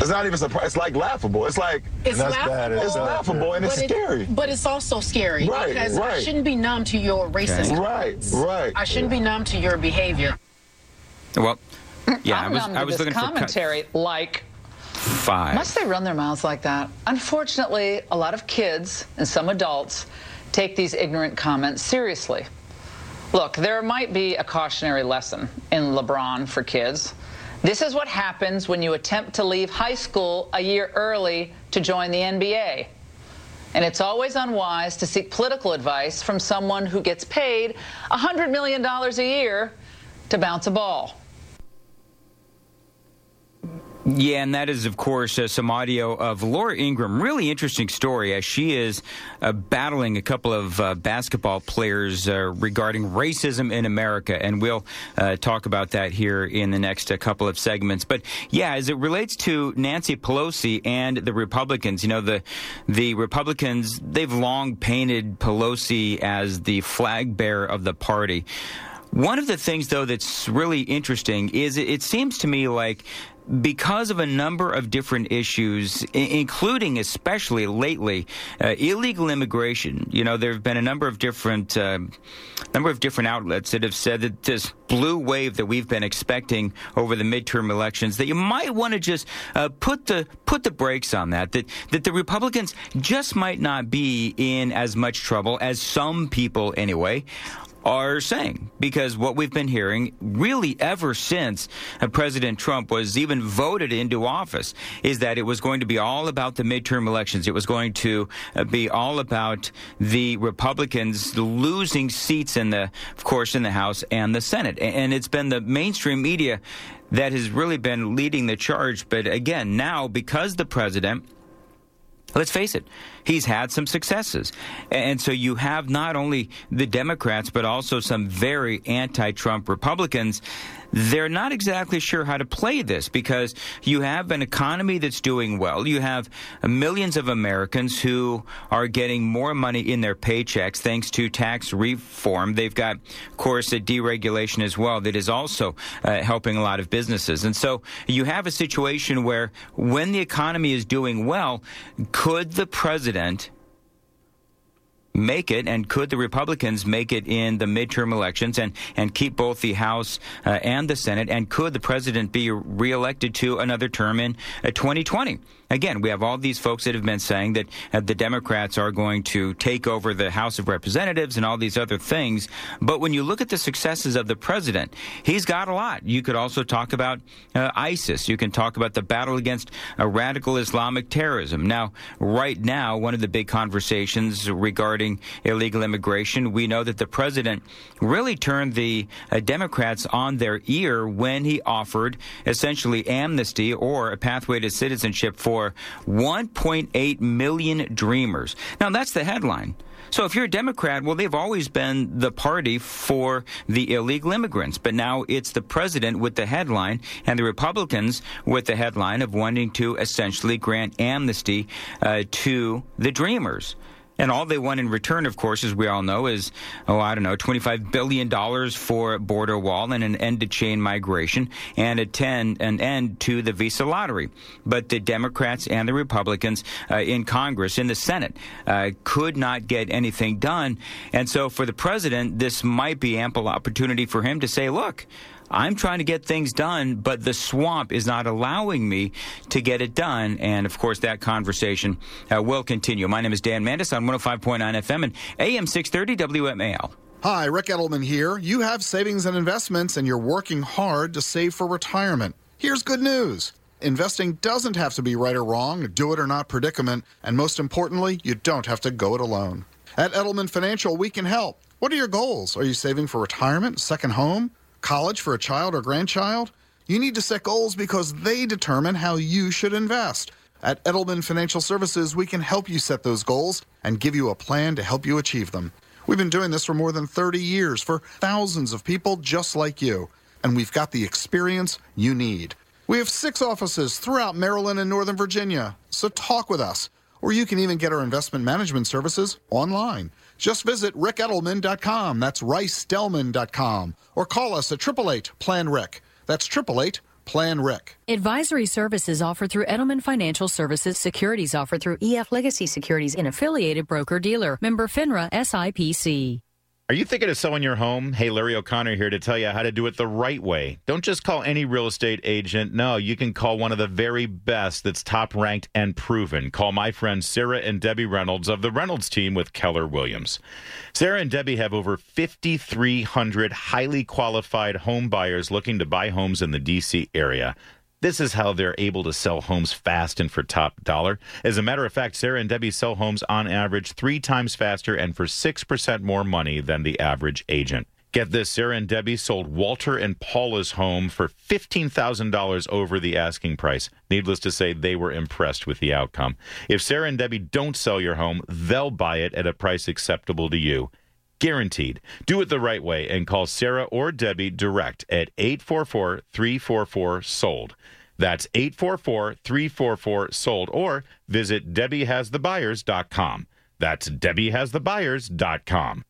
Speaker 1: It's not even surprising. It's like laughable. It's like
Speaker 2: it's
Speaker 1: that's
Speaker 2: laughable.
Speaker 1: Bad. It's laughable and it's
Speaker 2: but
Speaker 1: scary.
Speaker 2: It, but it's also scary
Speaker 1: right,
Speaker 2: because
Speaker 1: right.
Speaker 2: I shouldn't be numb to your racism.
Speaker 1: Right, right.
Speaker 2: I shouldn't be numb to your behavior.
Speaker 11: Well, yeah,
Speaker 3: I'm
Speaker 11: I was,
Speaker 3: numb
Speaker 11: I
Speaker 3: to
Speaker 11: was
Speaker 3: this
Speaker 11: looking
Speaker 3: commentary
Speaker 11: for
Speaker 3: like
Speaker 11: five.
Speaker 3: Must they run their mouths like that? Unfortunately, a lot of kids and some adults take these ignorant comments seriously. Look, there might be a cautionary lesson in LeBron for kids. This is what happens when you attempt to leave high school a year early to join the N B A. And it's always unwise to seek political advice from someone who gets paid one hundred million dollars a year to bounce a ball.
Speaker 11: Yeah, and that is, of course, uh, some audio of Laura Ingraham. Really interesting story as she is uh, battling a couple of uh, basketball players uh, regarding racism in America. And we'll uh, talk about that here in the next uh, couple of segments. But, yeah, as it relates to Nancy Pelosi and the Republicans, you know, the the Republicans, they've long painted Pelosi as the flag bearer of the party. One of the things, though, that's really interesting is it, it seems to me like because of a number of different issues, I- including especially lately, uh, illegal immigration. You know, there have been a number of different uh, number of different outlets that have said that this blue wave that we've been expecting over the midterm elections, that you might want to just uh, put the put the brakes on that. That that the Republicans just might not be in as much trouble as some people, anyway, are saying, because what we've been hearing really ever since uh, President Trump was even voted into office is that it was going to be all about the midterm elections. It was going to uh, be all about the Republicans losing seats in the, of course, in the House and the Senate. And it's been the mainstream media that has really been leading the charge. But again, now, because the president, let's face it, he's had some successes. And so you have not only the Democrats, but also some very anti-Trump Republicans. They're not exactly sure how to play this because you have an economy that's doing well. You have millions of Americans who are getting more money in their paychecks thanks to tax reform. They've got, of course, a deregulation as well that is also uh, helping a lot of businesses. And so you have a situation where when the economy is doing well, could the president make it, and could the Republicans make it in the midterm elections and, and keep both the House uh, and the Senate? And could the president be reelected to another term in uh, twenty twenty? Again, we have all these folks that have been saying that uh, the Democrats are going to take over the House of Representatives and all these other things. But when you look at the successes of the president, he's got a lot. You could also talk about uh, ISIS. You can talk about the battle against uh, radical Islamic terrorism. Now, right now, one of the big conversations regarding illegal immigration, we know that the president really turned the uh, Democrats on their ear when he offered essentially amnesty or a pathway to citizenship for one point eight million dreamers. Now, that's the headline. So if you're a Democrat, well, they've always been the party for the illegal immigrants. But now it's the president with the headline and the Republicans with the headline of wanting to essentially grant amnesty uh, to the dreamers. And all they want in return, of course, as we all know, is, oh, I don't know, twenty-five billion dollars for a border wall and an end to chain migration and a ten, an end to the visa lottery. But the Democrats and the Republicans uh, in Congress, in the Senate, uh, could not get anything done. And so for the president, this might be ample opportunity for him to say, look, I'm trying to get things done, but the swamp is not allowing me to get it done. And, of course, that conversation uh, will continue. My name is Dan Mandis on one oh five point nine F M and A M six thirty W M A L.
Speaker 4: Hi, Rick Edelman here. You have savings and investments, and you're working hard to save for retirement. Here's good news. Investing doesn't have to be right or wrong, a do it or not predicament, and most importantly, you don't have to go it alone. At Edelman Financial, we can help. What are your goals? Are you saving for retirement, second home, college for a child or grandchild? You need to set goals because they determine how you should invest. At Edelman Financial Services, we can help you set those goals and give you a plan to help you achieve them. We've been doing this for more than thirty years for thousands of people just like you, and we've got the experience you need. We have six offices throughout Maryland and Northern Virginia, so talk with us. Or you can even get our investment management services online. Just visit rick edelman dot com. That's rice delman dot com. Or call us at eight eight eight, plan rick. That's eight eight eight, Plan Rick.
Speaker 5: Advisory services offered through Edelman Financial Services. Securities offered through E F Legacy Securities, an affiliated broker-dealer. Member FINRA S I P C.
Speaker 6: Are you thinking of selling your home? Hey, Larry O'Connor here to tell you how to do it the right way. Don't just call any real estate agent. No, you can call one of the very best that's top-ranked and proven. Call my friends Sarah and Debbie Reynolds of the Reynolds team with Keller Williams. Sarah and Debbie have over five thousand three hundred highly qualified home buyers looking to buy homes in the D C area. This is how they're able to sell homes fast and for top dollar. As a matter of fact, Sarah and Debbie sell homes on average three times faster and for six percent more money than the average agent. Get this, Sarah and Debbie sold Walter and Paula's home for fifteen thousand dollars over the asking price. Needless to say, they were impressed with the outcome. If Sarah and Debbie don't sell your home, they'll buy it at a price acceptable to you. Guaranteed. Do it the right way and call Sarah or Debbie direct at eight four four, three four four, sold. That's eight four four, three four four, sold, or visit Debbie Has The Buyers dot com. That's Debbie Has The Buyers dot com.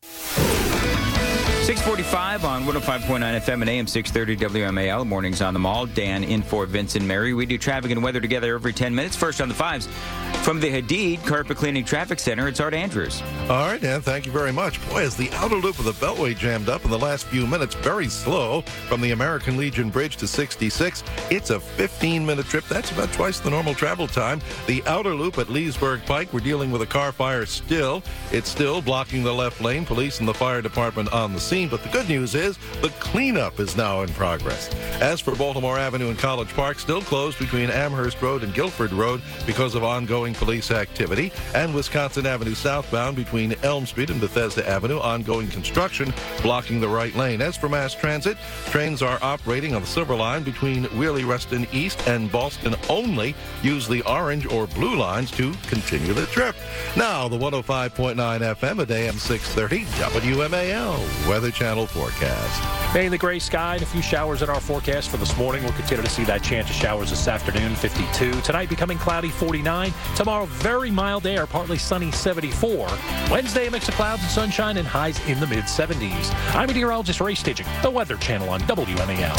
Speaker 11: six forty-five on one oh five point nine F M and A M six thirty W M A L. Mornings on the Mall. Dan in for Vince and Mary. We do traffic and weather together every ten minutes. First on the fives. From the Hadid Carpet Cleaning Traffic Center, it's Art Andrews.
Speaker 8: All right, Dan, thank you very much. Boy, is the outer loop of the Beltway jammed up in the last few minutes. Very slow from the American Legion Bridge to sixty-six. It's a fifteen-minute trip. That's about twice the normal travel time. The outer loop at Leesburg Pike, we're dealing with a car fire still. It's still blocking the left lane. Police and the fire department on the scene. But the good news is the cleanup is now in progress. As for Baltimore Avenue and College Park, still closed between Amherst Road and Guilford Road because of ongoing police activity, and Wisconsin Avenue southbound between Elm Street and Bethesda Avenue, ongoing construction blocking the right lane. As for mass transit, trains are operating on the Silver Line between Wheelie-Reston East and Boston only. Use the orange or blue lines to continue the trip. Now, the one oh five point nine F M at A M six thirty W M A L Weather Channel forecast.
Speaker 9: Mainly gray sky and a few showers in our forecast for this morning. We'll continue to see that chance of showers this afternoon, fifty-two. Tonight becoming cloudy, forty-nine. Tomorrow, very mild air, partly sunny, seventy-four. Wednesday, a mix of clouds and sunshine and highs in the mid seventies. I'm meteorologist Ray Staging, the Weather Channel on W M A L.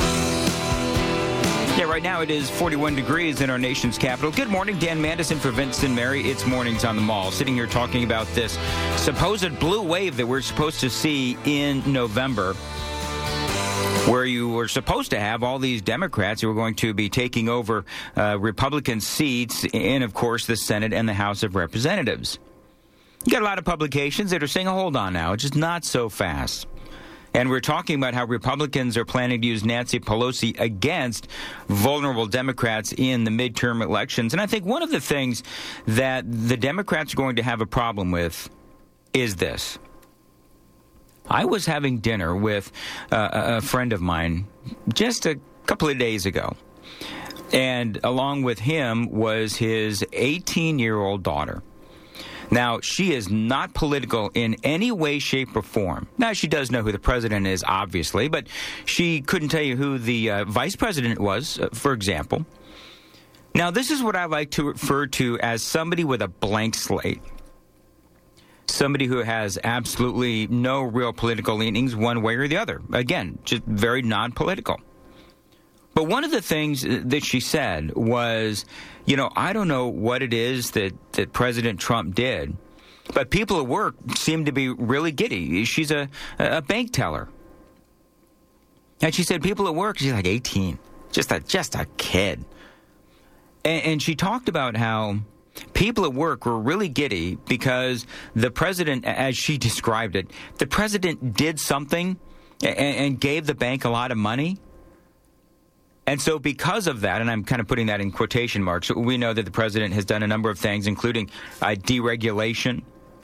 Speaker 11: Yeah, right now it is forty-one degrees in our nation's capital. Good morning, Dan Mandison for Vince and Mary. It's Mornings on the Mall. Sitting here talking about this supposed blue wave that we're supposed to see in November, where you were supposed to have all these Democrats who were going to be taking over uh, Republican seats in, of course, the Senate and the House of Representatives. You got a lot of publications that are saying, hold on now, it's just not so fast. And we're talking about how Republicans are planning to use Nancy Pelosi against vulnerable Democrats in the midterm elections. And I think one of the things that the Democrats are going to have a problem with is this. I was having dinner with uh, a friend of mine just a couple of days ago. And along with him was his eighteen-year-old daughter. Now, she is not political in any way, shape, or form. Now, she does know who the president is, obviously, but she couldn't tell you who the uh, vice president was, uh, for example. Now, this is what I like to refer to as somebody with a blank slate. Somebody who has absolutely no real political leanings one way or the other. Again, just very non-political. But one of the things that she said was, you know, I don't know what it is that, that President Trump did, but people at work seem to be really giddy. She's a, a bank teller. And she said people at work, she's like eighteen, just a, just a kid. And, and she talked about how people at work were really giddy because the president, as she described it, the president did something and, and gave the bank a lot of money. And so because of that, and I'm kind of putting that in quotation marks, we know that the president has done a number of things, including uh, deregulation.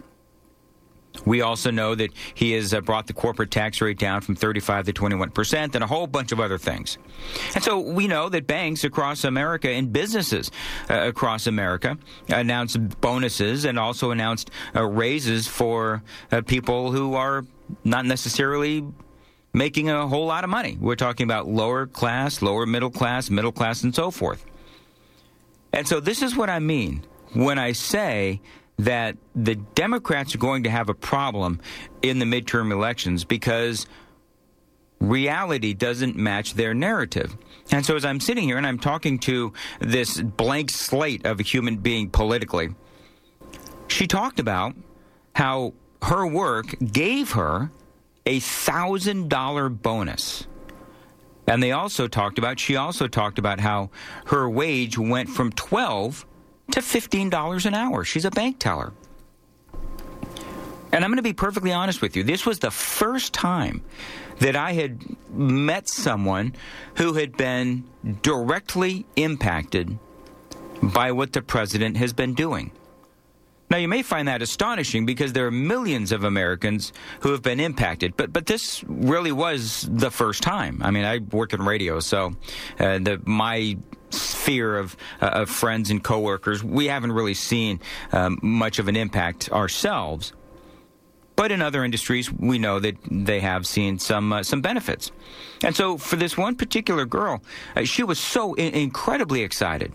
Speaker 11: We also know that he has uh, brought the corporate tax rate down from thirty-five to twenty-one percent and a whole bunch of other things. And so we know that banks across America and businesses uh, across America announced bonuses and also announced uh, raises for uh, people who are not necessarily making a whole lot of money. We're talking about lower class, lower middle class, middle class, and so forth. And so this is what I mean when I say that the Democrats are going to have a problem in the midterm elections because reality doesn't match their narrative. And so as I'm sitting here and I'm talking to this blank slate of a human being politically, she talked about how her work gave her a one thousand dollars bonus. And they also talked about, she also talked about how her wage went from twelve dollars to fifteen dollars an hour. She's a bank teller. And I'm going to be perfectly honest with you. This was the first time that I had met someone who had been directly impacted by what the president has been doing. Now, you may find that astonishing because there are millions of Americans who have been impacted, but but this really was the first time. I mean, I work in radio, so uh, the, my sphere of, uh, of friends and coworkers, we haven't really seen um, much of an impact ourselves. But in other industries, we know that they have seen some uh, some benefits. And so for this one particular girl, uh, she was so in- incredibly excited.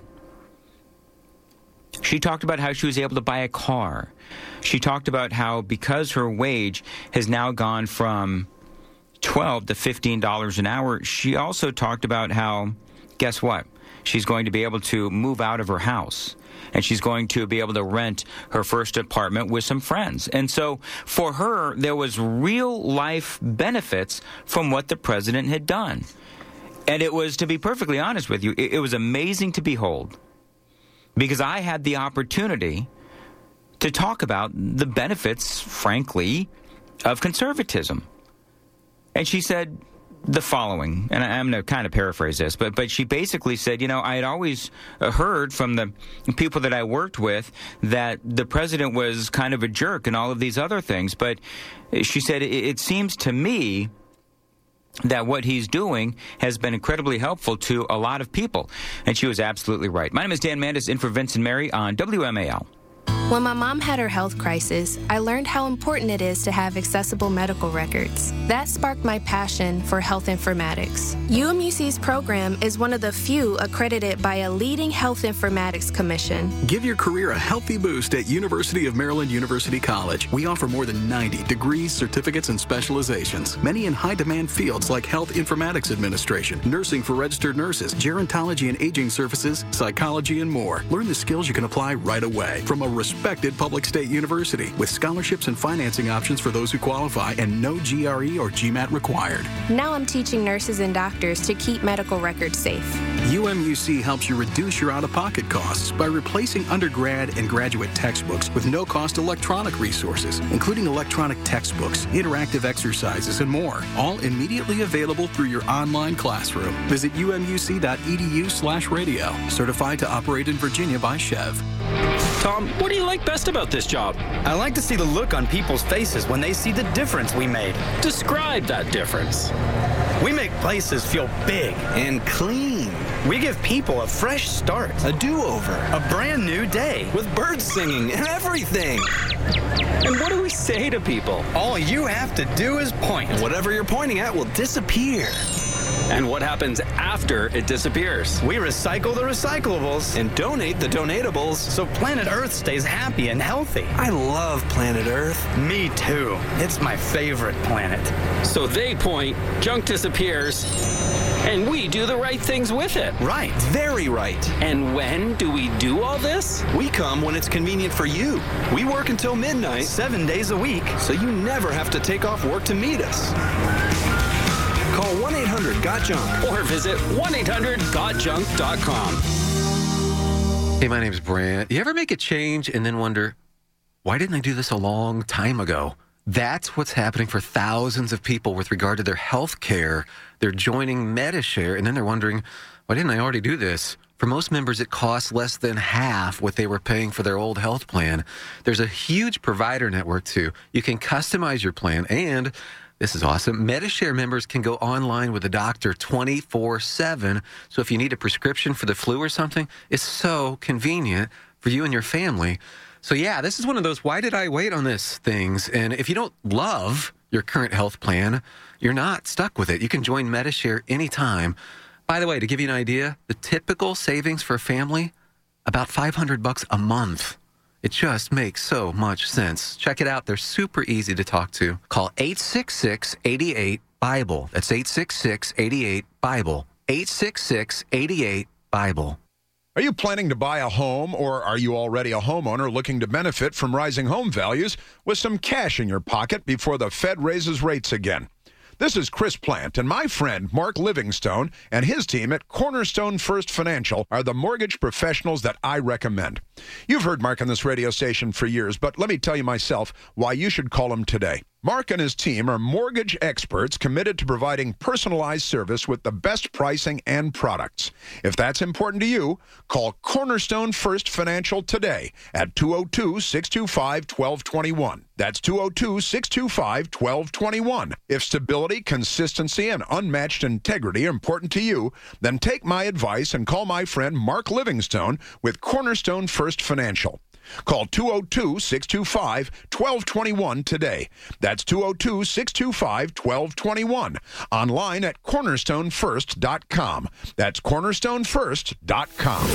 Speaker 11: She talked about how she was able to buy a car. She talked about how because her wage has now gone from twelve dollars to fifteen dollars an hour, she also talked about how, guess what? She's going to be able to move out of her house. And she's going to be able to rent her first apartment with some friends. And so for her, there was real life benefits from what the president had done. And it was, to be perfectly honest with you, it, it was amazing to behold. Because I had the opportunity to talk about the benefits, frankly, of conservatism. And she said the following, and I'm going to kind of paraphrase this, but but she basically said, you know, I had always heard from the people that I worked with that the president was kind of a jerk and all of these other things. But she said, it, it seems to me that what he's doing has been incredibly helpful to a lot of people. And she was absolutely right. My name is Dan Mandis, in for Vince and Mary on W M A L.
Speaker 10: When my mom had her health crisis, I learned how important it is to have accessible medical records. That sparked my passion for health informatics. U M U C's program is one of the few accredited by a leading health informatics commission.
Speaker 12: Give your career a healthy boost at University of Maryland University College. We offer more than ninety degrees, certificates, and specializations, many in high-demand fields like health informatics administration, nursing for registered nurses, gerontology and aging services, psychology, and more. Learn the skills you can apply right away from a respected public state university with scholarships and financing options for those who qualify and no G R E or GMAT required.
Speaker 10: Now I'm teaching nurses and doctors to keep medical records safe.
Speaker 12: U M U C helps you reduce your out-of-pocket costs by replacing undergrad and graduate textbooks with no-cost electronic resources, including electronic textbooks, interactive exercises, and more, all immediately available through your online classroom. Visit U M U C dot E D U slash radio. Certified to operate in Virginia by Chev.
Speaker 14: Tom, what do you like best about this job?
Speaker 15: I like to see the look on people's faces when they see the difference we made.
Speaker 14: Describe that difference.
Speaker 15: We make places feel big and clean. We give people a fresh start, a do-over, a brand new day with birds singing and everything.
Speaker 14: And what do we say to people?
Speaker 15: All you have to do is point. And whatever you're pointing at will disappear.
Speaker 14: And what happens after it disappears?
Speaker 15: We recycle the recyclables and donate the donatables so planet Earth stays happy and healthy. I love planet Earth. Me too. It's my favorite planet.
Speaker 14: So they point, junk disappears, and we do the right things with it.
Speaker 15: Right. Very right.
Speaker 14: And when do we do all this?
Speaker 15: We come when it's convenient for you. We work until midnight, seven days a week, so you never have to take off work to meet us. Call one eight hundred got junk
Speaker 14: or visit one eight hundred got junk dot com.
Speaker 16: Hey, my name's Brant. You ever make a change and then wonder, why didn't I do this a long time ago? That's what's happening for thousands of people with regard to their health care. They're joining Medi-Share, and then they're wondering, why didn't I already do this? For most members, it costs less than half what they were paying for their old health plan. There's a huge provider network, too. You can customize your plan, and this is awesome. Medi-Share members can go online with a doctor twenty-four seven. So if you need a prescription for the flu or something, it's so convenient for you and your family. So yeah, this is one of those why did I wait on this things. And if you don't love your current health plan, you're not stuck with it. You can join Medi-Share anytime. By the way, to give you an idea, the typical savings for a family, about five hundred bucks a month. It just makes so much sense. Check it out. They're super easy to talk to. Call eight six six, eight eight, BIBLE. That's eight six six, eight eight, BIBLE. eight six six, eight eight, BIBLE.
Speaker 17: Are you planning to buy a home, or are you already a homeowner looking to benefit from rising home values with some cash in your pocket before the Fed raises rates again? This is Chris Plant, and my friend Mark Livingstone and his team at Cornerstone First Financial are the mortgage professionals that I recommend. You've heard Mark on this radio station for years, but let me tell you myself why you should call him today. Mark and his team are mortgage experts committed to providing personalized service with the best pricing and products. If that's important to you, call Cornerstone First Financial today at two oh two, six two five, one two two one. That's two oh two, six two five, one two two one. If stability, consistency, and unmatched integrity are important to you, then take my advice and call my friend Mark Livingstone with Cornerstone First Financial. Call two oh two, six two five, one two two one today. That's two oh two, six two five, one two two one. Online at cornerstone first dot com. That's cornerstone first dot com.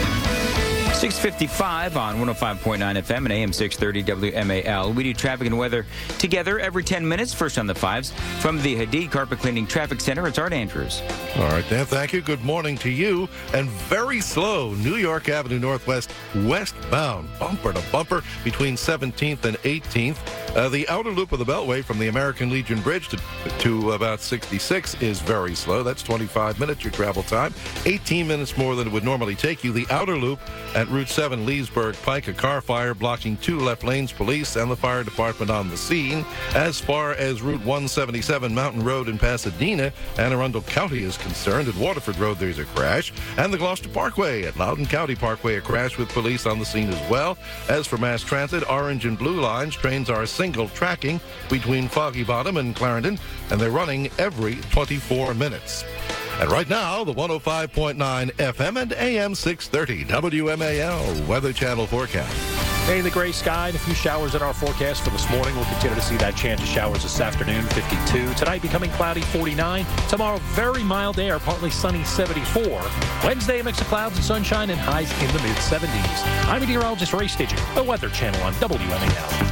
Speaker 11: six fifty-five on one oh five point nine F M and A M six thirty W M A L. We do traffic and weather together every ten minutes. First on the fives from the Hadid Carpet Cleaning Traffic Center. It's Art Andrews.
Speaker 8: All right, Dan, thank you. Good morning to you. And very slow, New York Avenue Northwest, westbound, bumper to bumper between seventeenth and eighteenth. Uh, the outer loop of the Beltway from the American Legion Bridge to, to about sixty-six is very slow. That's twenty-five minutes your travel time. eighteen minutes more than it would normally take you. The outer loop at Route seven, Leesburg Pike, a car fire blocking two left lanes, police and the fire department on the scene. As far as Route one seventy-seven, Mountain Road in Pasadena, Anne Arundel County is concerned. At Waterford Road, there's a crash. And the Gloucester Parkway at Loudoun County Parkway, a crash with police on the scene as well. As for mass transit, orange and blue lines, trains are single tracking between Foggy Bottom and Clarendon, and they're running every twenty-four minutes. And right now, the one oh five point nine F M and A M six thirty W M A L Weather Channel forecast.
Speaker 9: Hey, the gray sky and a few showers in our forecast for this morning. We'll continue to see that chance of showers this afternoon, fifty-two. Tonight becoming cloudy, forty-nine. Tomorrow, very mild air, partly sunny, seventy-four. Wednesday, a mix of clouds and sunshine and highs in the mid-seventies. I'm meteorologist Ray Staging, the Weather Channel on W M A L.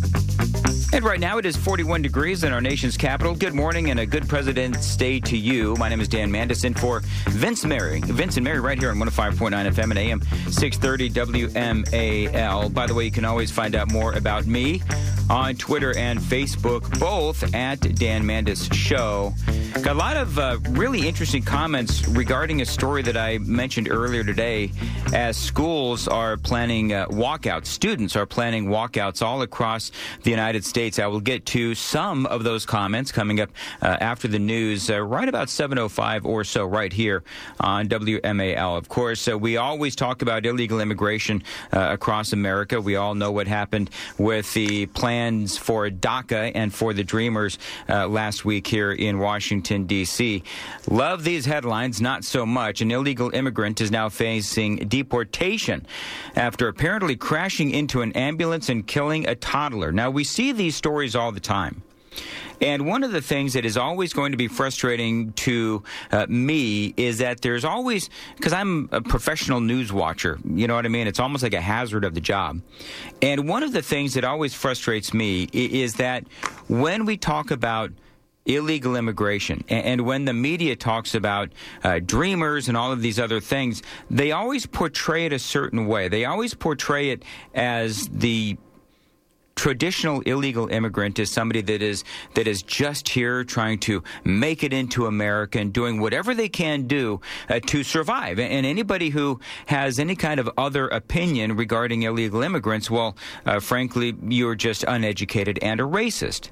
Speaker 11: And right now it is forty-one degrees in our nation's capital. Good morning and a good President's Day to you. My name is Dan Mandison for Vince Mary. Vince and Mary right here on one oh five point nine F M and A M six thirty W M A L. By the way, you can always find out more about me on Twitter and Facebook, both at Dan Mandis Show. Got a lot of uh, really interesting comments regarding a story that I mentioned earlier today as schools are planning uh, walkouts. Students are planning walkouts all across the United States. I will get to some of those comments coming up uh, after the news, uh, right about seven oh five or so, right here on W M A L. Of course, uh, we always talk about illegal immigration uh, across America. We all know what happened with the plans for DACA and for the Dreamers uh, last week here in Washington, D C. Love these headlines, not so much. An illegal immigrant is now facing deportation after apparently crashing into an ambulance and killing a toddler. Now, we see these stories all the time. And one of the things that is always going to be frustrating to uh, me is that there's always, because I'm a professional news watcher, you know what I mean? It's almost like a hazard of the job. And one of the things that always frustrates me is that when we talk about illegal immigration, and when the media talks about uh, dreamers and all of these other things, they always portray it a certain way. They always portray it as the traditional illegal immigrant is somebody that is that is just here trying to make it into America and doing whatever they can do uh, to survive. And anybody who has any kind of other opinion regarding illegal immigrants, well, uh, frankly, you're just uneducated and a racist.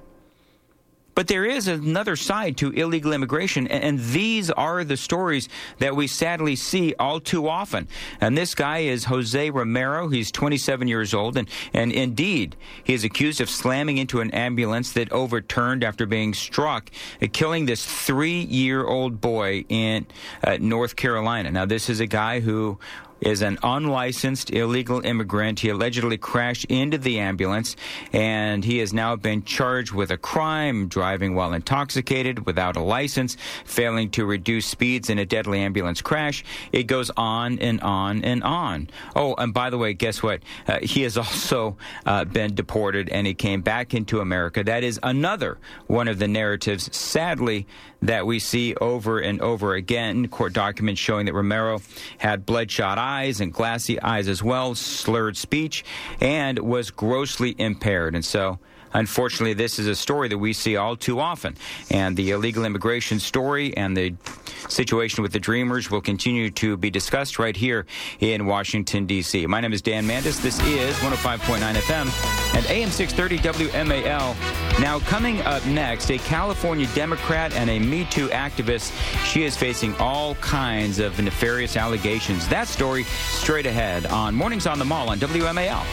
Speaker 11: But there is another side to illegal immigration, and these are the stories that we sadly see all too often. And this guy is Jose Romero. He's twenty-seven years old, and, and indeed, he is accused of slamming into an ambulance that overturned after being struck, uh, killing this three-year-old boy in uh, North Carolina. Now, this is a guy who is an unlicensed illegal immigrant. He allegedly crashed into the ambulance, and he has now been charged with a crime, driving while intoxicated, without a license, failing to reduce speeds in a deadly ambulance crash. It goes on and on and on. Oh, and by the way, guess what? Uh, he has also uh, been deported, and he came back into America. That is another one of the narratives, sadly, that we see over and over again. Court documents showing that Romero had bloodshot eyes and glassy eyes as well, slurred speech, and was grossly impaired. And so, unfortunately, this is a story that we see all too often. And the illegal immigration story and the situation with the Dreamers will continue to be discussed right here in Washington, D C. My name is Dan Mandis. This is one oh five point nine F M and A M six thirty W M A L. Now, coming up next, a California Democrat and a Me Too activist. She is facing all kinds of nefarious allegations. That story straight ahead on Mornings on the Mall on W M A L.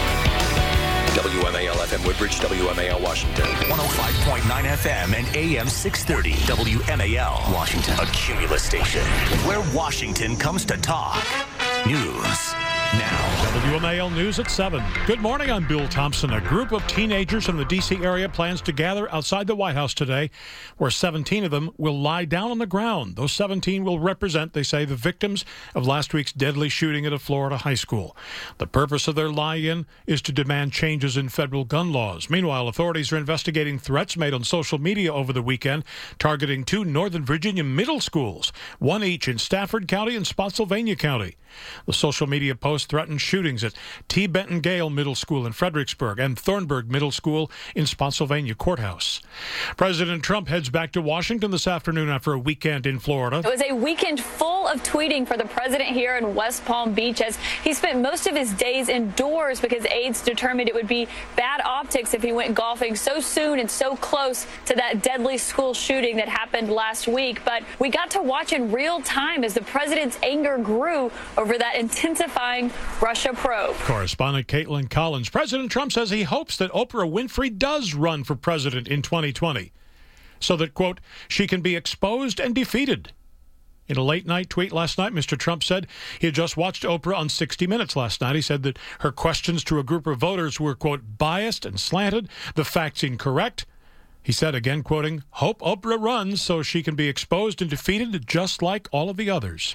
Speaker 23: W M A L F M Woodbridge, W M A L Washington. one oh five point nine F M and A M six thirty W M A L Washington. A Cumulus station where Washington comes to talk. News now.
Speaker 7: W M A L News at seven. Good morning, I'm Bill Thompson. A group of teenagers from the D C area plans to gather outside the White House today, where seventeen of them will lie down on the ground. Those seventeen will represent, they say, the victims of last week's deadly shooting at a Florida high school. The purpose of their lie-in is to demand changes in federal gun laws. Meanwhile, authorities are investigating threats made on social media over the weekend, targeting two Northern Virginia middle schools, one each in Stafford County and Spotsylvania County. The social media posts threatened shootings at T. Benton Gale Middle School in Fredericksburg and Thornburg Middle School in Spotsylvania Courthouse. President Trump heads back to Washington this afternoon after a weekend in Florida.
Speaker 18: It was a weekend full of tweeting for the president here in West Palm Beach, as he spent most of his days indoors because aides determined it would be bad optics if he went golfing so soon and so close to that deadly school shooting that happened last week. But we got to watch in real time as the president's anger grew over that intensifying Russia probe.
Speaker 7: Correspondent Caitlin Collins. President Trump says he hopes that Oprah Winfrey does run for president in twenty twenty so that, quote, she can be exposed and defeated. In a late-night tweet last night, Mister Trump said he had just watched Oprah on sixty minutes last night. He said that her questions to a group of voters were, quote, biased and slanted, the facts incorrect. He said, again, quoting, hope Oprah runs so she can be exposed and defeated just like all of the others.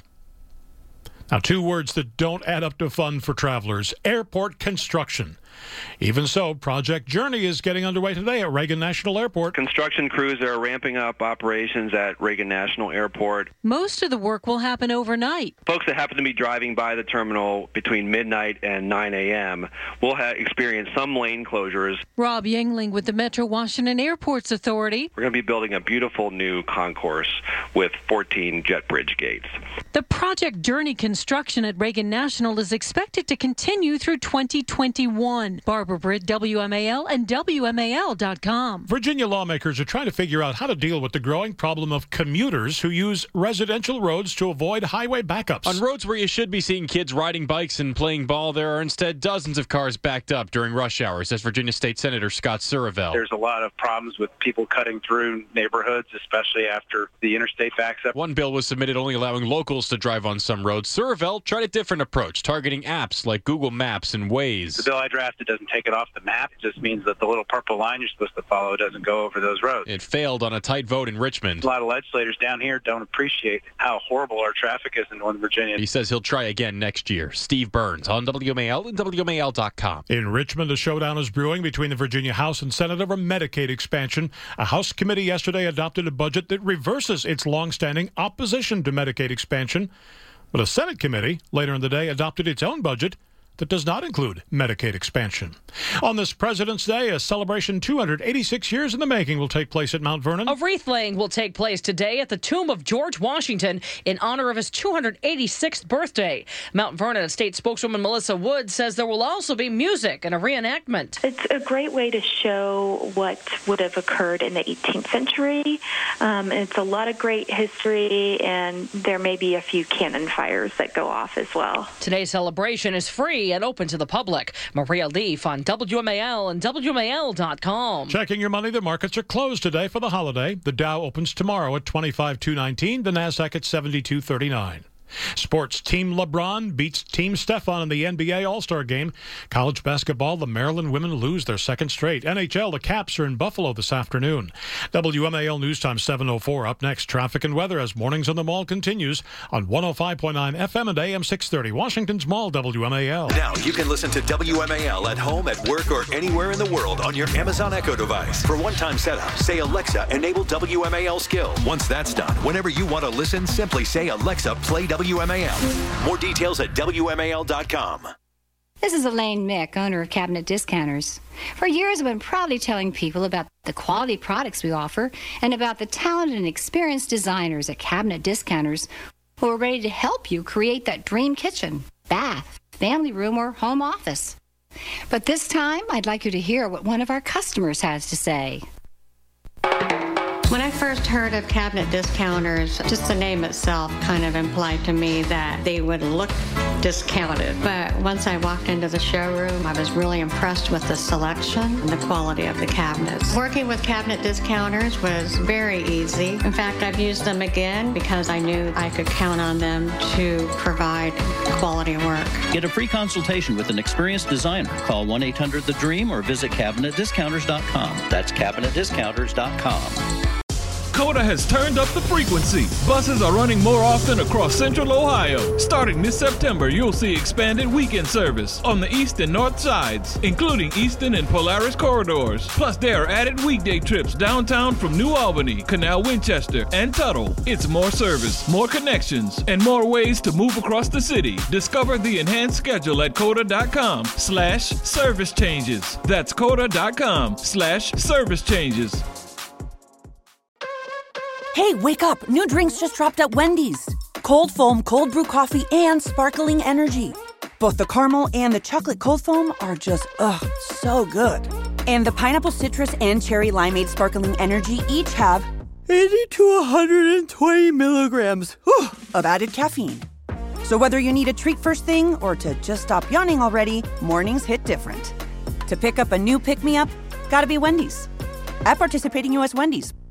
Speaker 7: Now, two words that don't add up to fun for travelers: airport construction. Even so, Project Journey is getting underway today at Reagan National Airport.
Speaker 19: Construction crews are ramping up operations at Reagan National Airport.
Speaker 20: Most of the work will happen overnight.
Speaker 19: Folks that happen to be driving by the terminal between midnight and nine a.m. will ha- experience some lane closures.
Speaker 20: Rob Yangling with the Metro Washington Airports Authority.
Speaker 19: We're going to be building a beautiful new concourse with fourteen jet bridge gates.
Speaker 20: The Project Journey construction at Reagan National is expected to continue through twenty twenty-one. Barbara Britt, W M A L and W M A L dot com.
Speaker 7: Virginia lawmakers are trying to figure out how to deal with the growing problem of commuters who use residential roads to avoid highway backups.
Speaker 21: On roads where you should be seeing kids riding bikes and playing ball, there are instead dozens of cars backed up during rush hour, says Virginia State Senator Scott Suravel.
Speaker 22: There's a lot of problems with people cutting through neighborhoods, especially after the interstate backs up.
Speaker 21: One bill was submitted only allowing locals to drive on some roads. Suravel tried a different approach, targeting apps like Google Maps and Waze.
Speaker 22: The bill I drafted doesn't take it off the map. It just means that the little purple line you're supposed to follow doesn't go over those roads.
Speaker 21: It failed on a tight vote in Richmond.
Speaker 22: A lot of legislators down here don't appreciate how horrible our traffic is in Northern Virginia.
Speaker 21: He says he'll try again next year. Steve Burns on W M A L and W M A L dot com.
Speaker 7: In Richmond, a showdown is brewing between the Virginia House and Senate over Medicaid expansion. A House committee yesterday adopted a budget that reverses its longstanding opposition to Medicaid expansion. But a Senate committee later in the day adopted its own budget that does not include Medicaid expansion. On this President's Day, a celebration two hundred eighty-six years in the making will take place at Mount Vernon.
Speaker 20: A wreath laying will take place today at the tomb of George Washington in honor of his two hundred eighty-sixth birthday. Mount Vernon State spokeswoman Melissa Wood says there will also be music and a reenactment.
Speaker 24: It's a great way to show what would have occurred in the eighteenth century. Um, it's a lot of great history, and there may be a few cannon fires that go off as well.
Speaker 20: Today's celebration is free and open to the public. Maria Leaf on W M A L and W M A L dot com.
Speaker 7: Checking your money, the markets are closed today for the holiday. The Dow opens tomorrow at twenty-five thousand two hundred nineteen, the NASDAQ at seventy-two thirty-nine. Sports, Team LeBron beats Team Stephon in the N B A All-Star Game. College basketball, the Maryland women lose their second straight. N H L, the Caps are in Buffalo this afternoon. W M A L News Time seven oh four. Up next, traffic and weather as Mornings on the Mall continues on one oh five point nine F M and A M six thirty. Washington's Mall, W M A L.
Speaker 23: Now you can listen to W M A L at home, at work, or anywhere in the world on your Amazon Echo device. For one-time setup, say, Alexa, enable W M A L skill. Once that's done, whenever you want to listen, simply say, Alexa, play W M A L. More details at W M A L dot com.
Speaker 1: This is Elaine Mick, owner of Cabinet Discounters. For years, I've been proudly telling people about the quality products we offer and about the talented and experienced designers at Cabinet Discounters who are ready to help you create that dream kitchen, bath, family room, or home office. But this time, I'd like you to hear what one of our customers has to say.
Speaker 2: When I first heard of Cabinet Discounters, just the name itself kind of implied to me that they would look discounted. But once I walked into the showroom, I was really impressed with the selection and the quality of the cabinets. Working with Cabinet Discounters was very easy. In fact, I've used them again because I knew I could count on them to provide quality work.
Speaker 3: Get a free consultation with an experienced designer. Call one eight hundred the dream or visit cabinet discounters dot com. That's cabinet discounters dot com.
Speaker 13: COTA has turned up the frequency. Buses are running more often across Central Ohio. Starting this September, you'll see expanded weekend service on the east and north sides, including Eastern and Polaris corridors. Plus, there are added weekday trips downtown from New Albany, Canal Winchester, and Tuttle. It's more service, more connections, and more ways to move across the city. Discover the enhanced schedule at COTA dot com slash service changes. That's COTA dot com slash service changes.
Speaker 25: Hey, wake up! New drinks just dropped at Wendy's. Cold foam, cold brew coffee, and sparkling energy. Both the caramel and the chocolate cold foam are just, ugh, so good. And the pineapple citrus and cherry limeade sparkling energy each have eighty to one hundred twenty milligrams whew, of added caffeine. So whether you need a treat first thing or to just stop yawning already, mornings hit different. To pick up a new pick-me-up, gotta be Wendy's. At participating U S Wendy's.